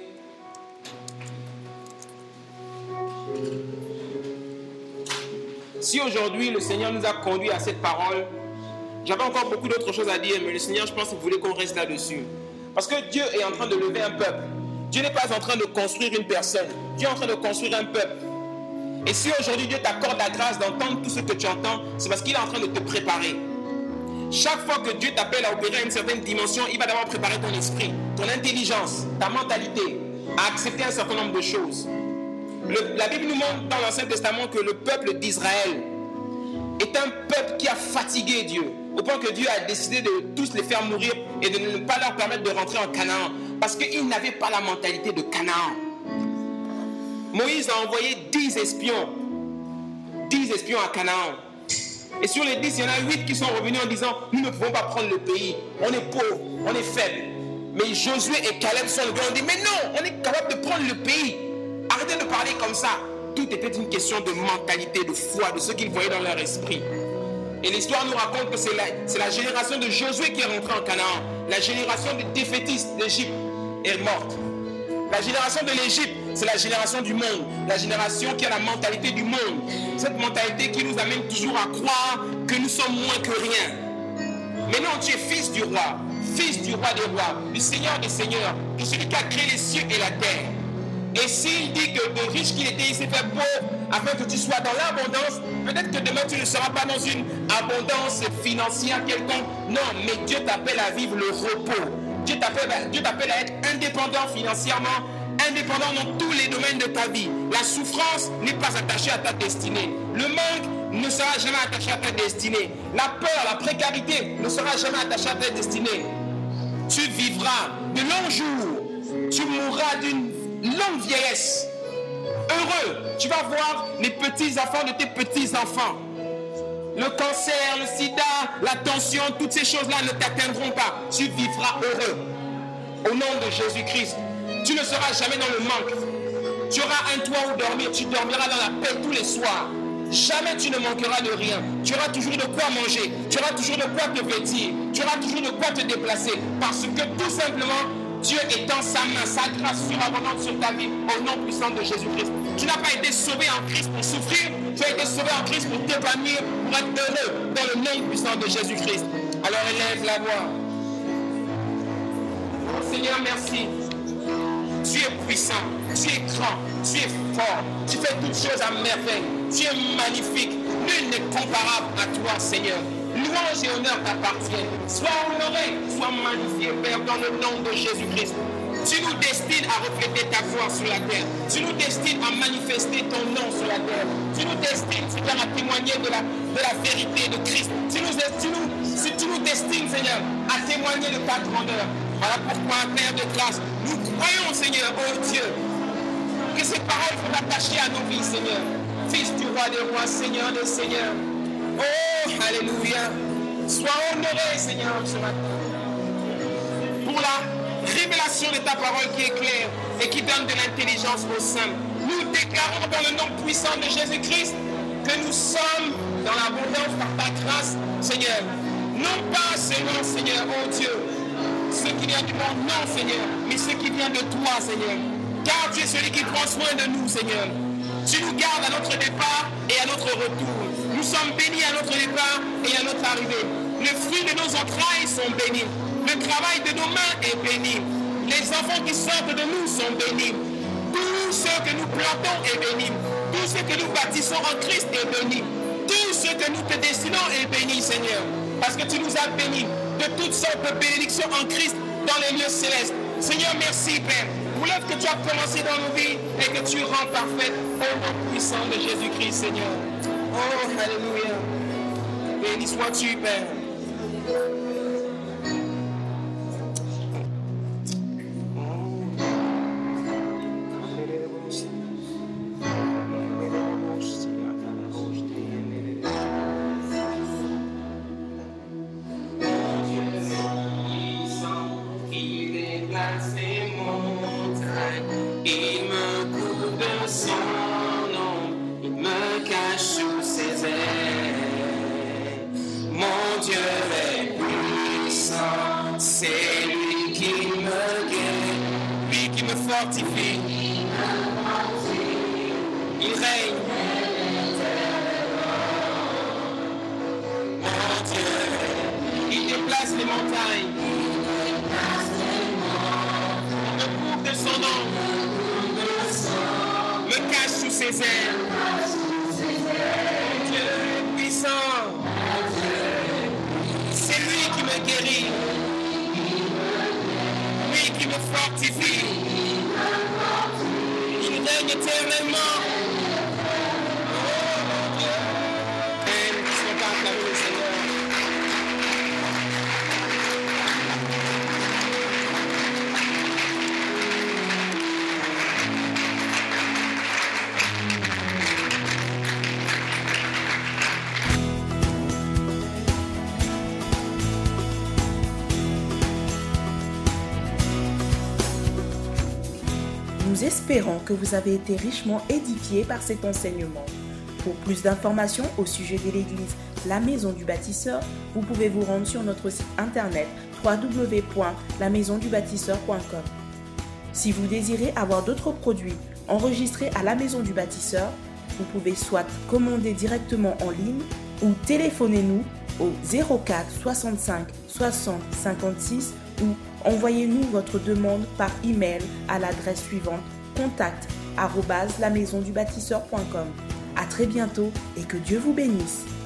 Si aujourd'hui le Seigneur nous a conduits à cette parole, j'avais encore beaucoup d'autres choses à dire, mais le Seigneur, je pense qu'il voulait qu'on reste là-dessus. Parce que Dieu est en train de lever un peuple. Dieu n'est pas en train de construire une personne. Dieu est en train de construire un peuple. Et si aujourd'hui Dieu t'accorde la grâce d'entendre tout ce que tu entends, c'est parce qu'il est en train de te préparer. Chaque fois que Dieu t'appelle à opérer à une certaine dimension, il va d'abord préparer ton esprit, ton intelligence, ta mentalité, à accepter un certain nombre de choses. La Bible nous montre dans l'Ancien Testament que le peuple d'Israël est un peuple qui a fatigué Dieu, au point que Dieu a décidé de tous les faire mourir et de ne pas leur permettre de rentrer en Canaan, parce qu'ils n'avaient pas la mentalité de Canaan. Moïse a envoyé 10 espions à Canaan. Et sur les 10, il y en a 8 qui sont revenus en disant « Nous ne pouvons pas prendre le pays, on est pauvres, on est faibles. » Mais Josué et Caleb sont venus, on dit « Mais non, on est capable de prendre le pays. » Arrêtez de parler comme ça. Tout était une question de mentalité, de foi, de ce qu'ils voyaient dans leur esprit. Et l'histoire nous raconte que c'est la génération de Josué qui est rentrée en Canaan. La génération des défaitistes d'Égypte est morte. La génération de l'Égypte, c'est la génération du monde. La génération qui a la mentalité du monde. Cette mentalité qui nous amène toujours à croire que nous sommes moins que rien. Mais non, tu es fils du roi des rois, du Seigneur des seigneurs, de celui qui a créé les cieux et la terre. Et s'il dit que de riche qu'il était, il s'est fait pauvre afin que tu sois dans l'abondance, peut-être que demain tu ne seras pas dans une abondance financière quelconque. Non, mais Dieu t'appelle à vivre le repos. Dieu t'appelle à être indépendant financièrement, indépendant dans tous les domaines de ta vie. La souffrance n'est pas attachée à ta destinée. Le manque ne sera jamais attaché à ta destinée. La peur, la précarité ne sera jamais attachée à ta destinée. Tu vivras de longs jours. Tu mourras d'une longue vieillesse. Heureux, tu vas voir les petits-enfants de tes petits-enfants. Le cancer, le sida, la tension, toutes ces choses-là ne t'atteindront pas. Tu vivras heureux. Au nom de Jésus-Christ, tu ne seras jamais dans le manque. Tu auras un toit où dormir, tu dormiras dans la paix tous les soirs. Jamais tu ne manqueras de rien. Tu auras toujours de quoi manger, tu auras toujours de quoi te vêtir, tu auras toujours de quoi te déplacer. Parce que tout simplement, Dieu étend sa main, sa grâce surabondante sur ta vie au nom puissant de Jésus-Christ. Tu n'as pas été sauvé en Christ pour souffrir, tu as été sauvé en Christ pour t'épanouir, pour être heureux dans le nom puissant de Jésus-Christ. Alors élève la voix. Oh Seigneur, merci. Tu es puissant. Tu es grand, tu es fort, tu fais toutes choses à merveille, tu es magnifique, nul n'est comparable à toi, Seigneur. Louange et honneur t'appartiennent. Sois honoré, sois magnifié, Père, dans le nom de Jésus-Christ. Tu nous destines à refléter ta gloire sur la terre. Tu nous destines à manifester ton nom sur la terre. Tu nous destines, Seigneur, à témoigner de la vérité de Christ. Tu nous destines, Seigneur, à témoigner de ta grandeur. Voilà pourquoi, Père de grâce, nous croyons, Seigneur, oh Dieu, que ces paroles sont attachées à nos vies, Seigneur. Fils du roi des rois, Seigneur des seigneurs. Oh, alléluia. Sois honoré, Seigneur, ce matin. Pour la révélation de ta parole qui est claire et qui donne de l'intelligence aux saints. Nous déclarons dans le nom puissant de Jésus-Christ que nous sommes dans l'abondance par ta grâce, Seigneur. Non pas seulement, Seigneur, oh Dieu, ce qui vient du monde, non, Seigneur, mais ce qui vient de toi, Seigneur. Car tu es celui qui prend soin de nous, Seigneur. Tu nous gardes à notre départ et à notre retour. Nous sommes bénis à notre départ et à notre arrivée. Le fruit de nos entrailles sont bénis. Le travail de nos mains est béni. Les enfants qui sortent de nous sont bénis. Tout ce que nous plantons est béni. Tout ce que nous bâtissons en Christ est béni. Tout ce que nous te destinons est béni, Seigneur. Parce que tu nous as bénis de toutes sortes de bénédictions en Christ dans les lieux célestes. Seigneur, merci, Père, pour l'œuvre que tu as commencé dans nos vies et que tu rends parfaite au nom puissant de Jésus-Christ, Seigneur. Oh, alléluia. Béni sois-tu, Père. Il règne. Mon Dieu, il déplace les montagnes. Me couvre de son nom. Me cache sous ses ailes. Mon Dieu est puissant. C'est lui qui me guérit. Lui qui me fortifie. Il règne éternellement. Oh mon Dieu. Amen. Nous sommes acclamés, Seigneur. Nous espérons que vous avez été richement édifiés par cet enseignement. Pour plus d'informations au sujet de l'église La Maison du Bâtisseur, vous pouvez vous rendre sur notre site internet www.lamaisondubâtisseur.com. Si vous désirez avoir d'autres produits enregistrés à La Maison du Bâtisseur, vous pouvez soit commander directement en ligne ou téléphonez-nous au 04 65 60 56 ou envoyez-nous votre demande par email à l'adresse suivante contact@lamaisondubâtisseur.com. À très bientôt et que Dieu vous bénisse.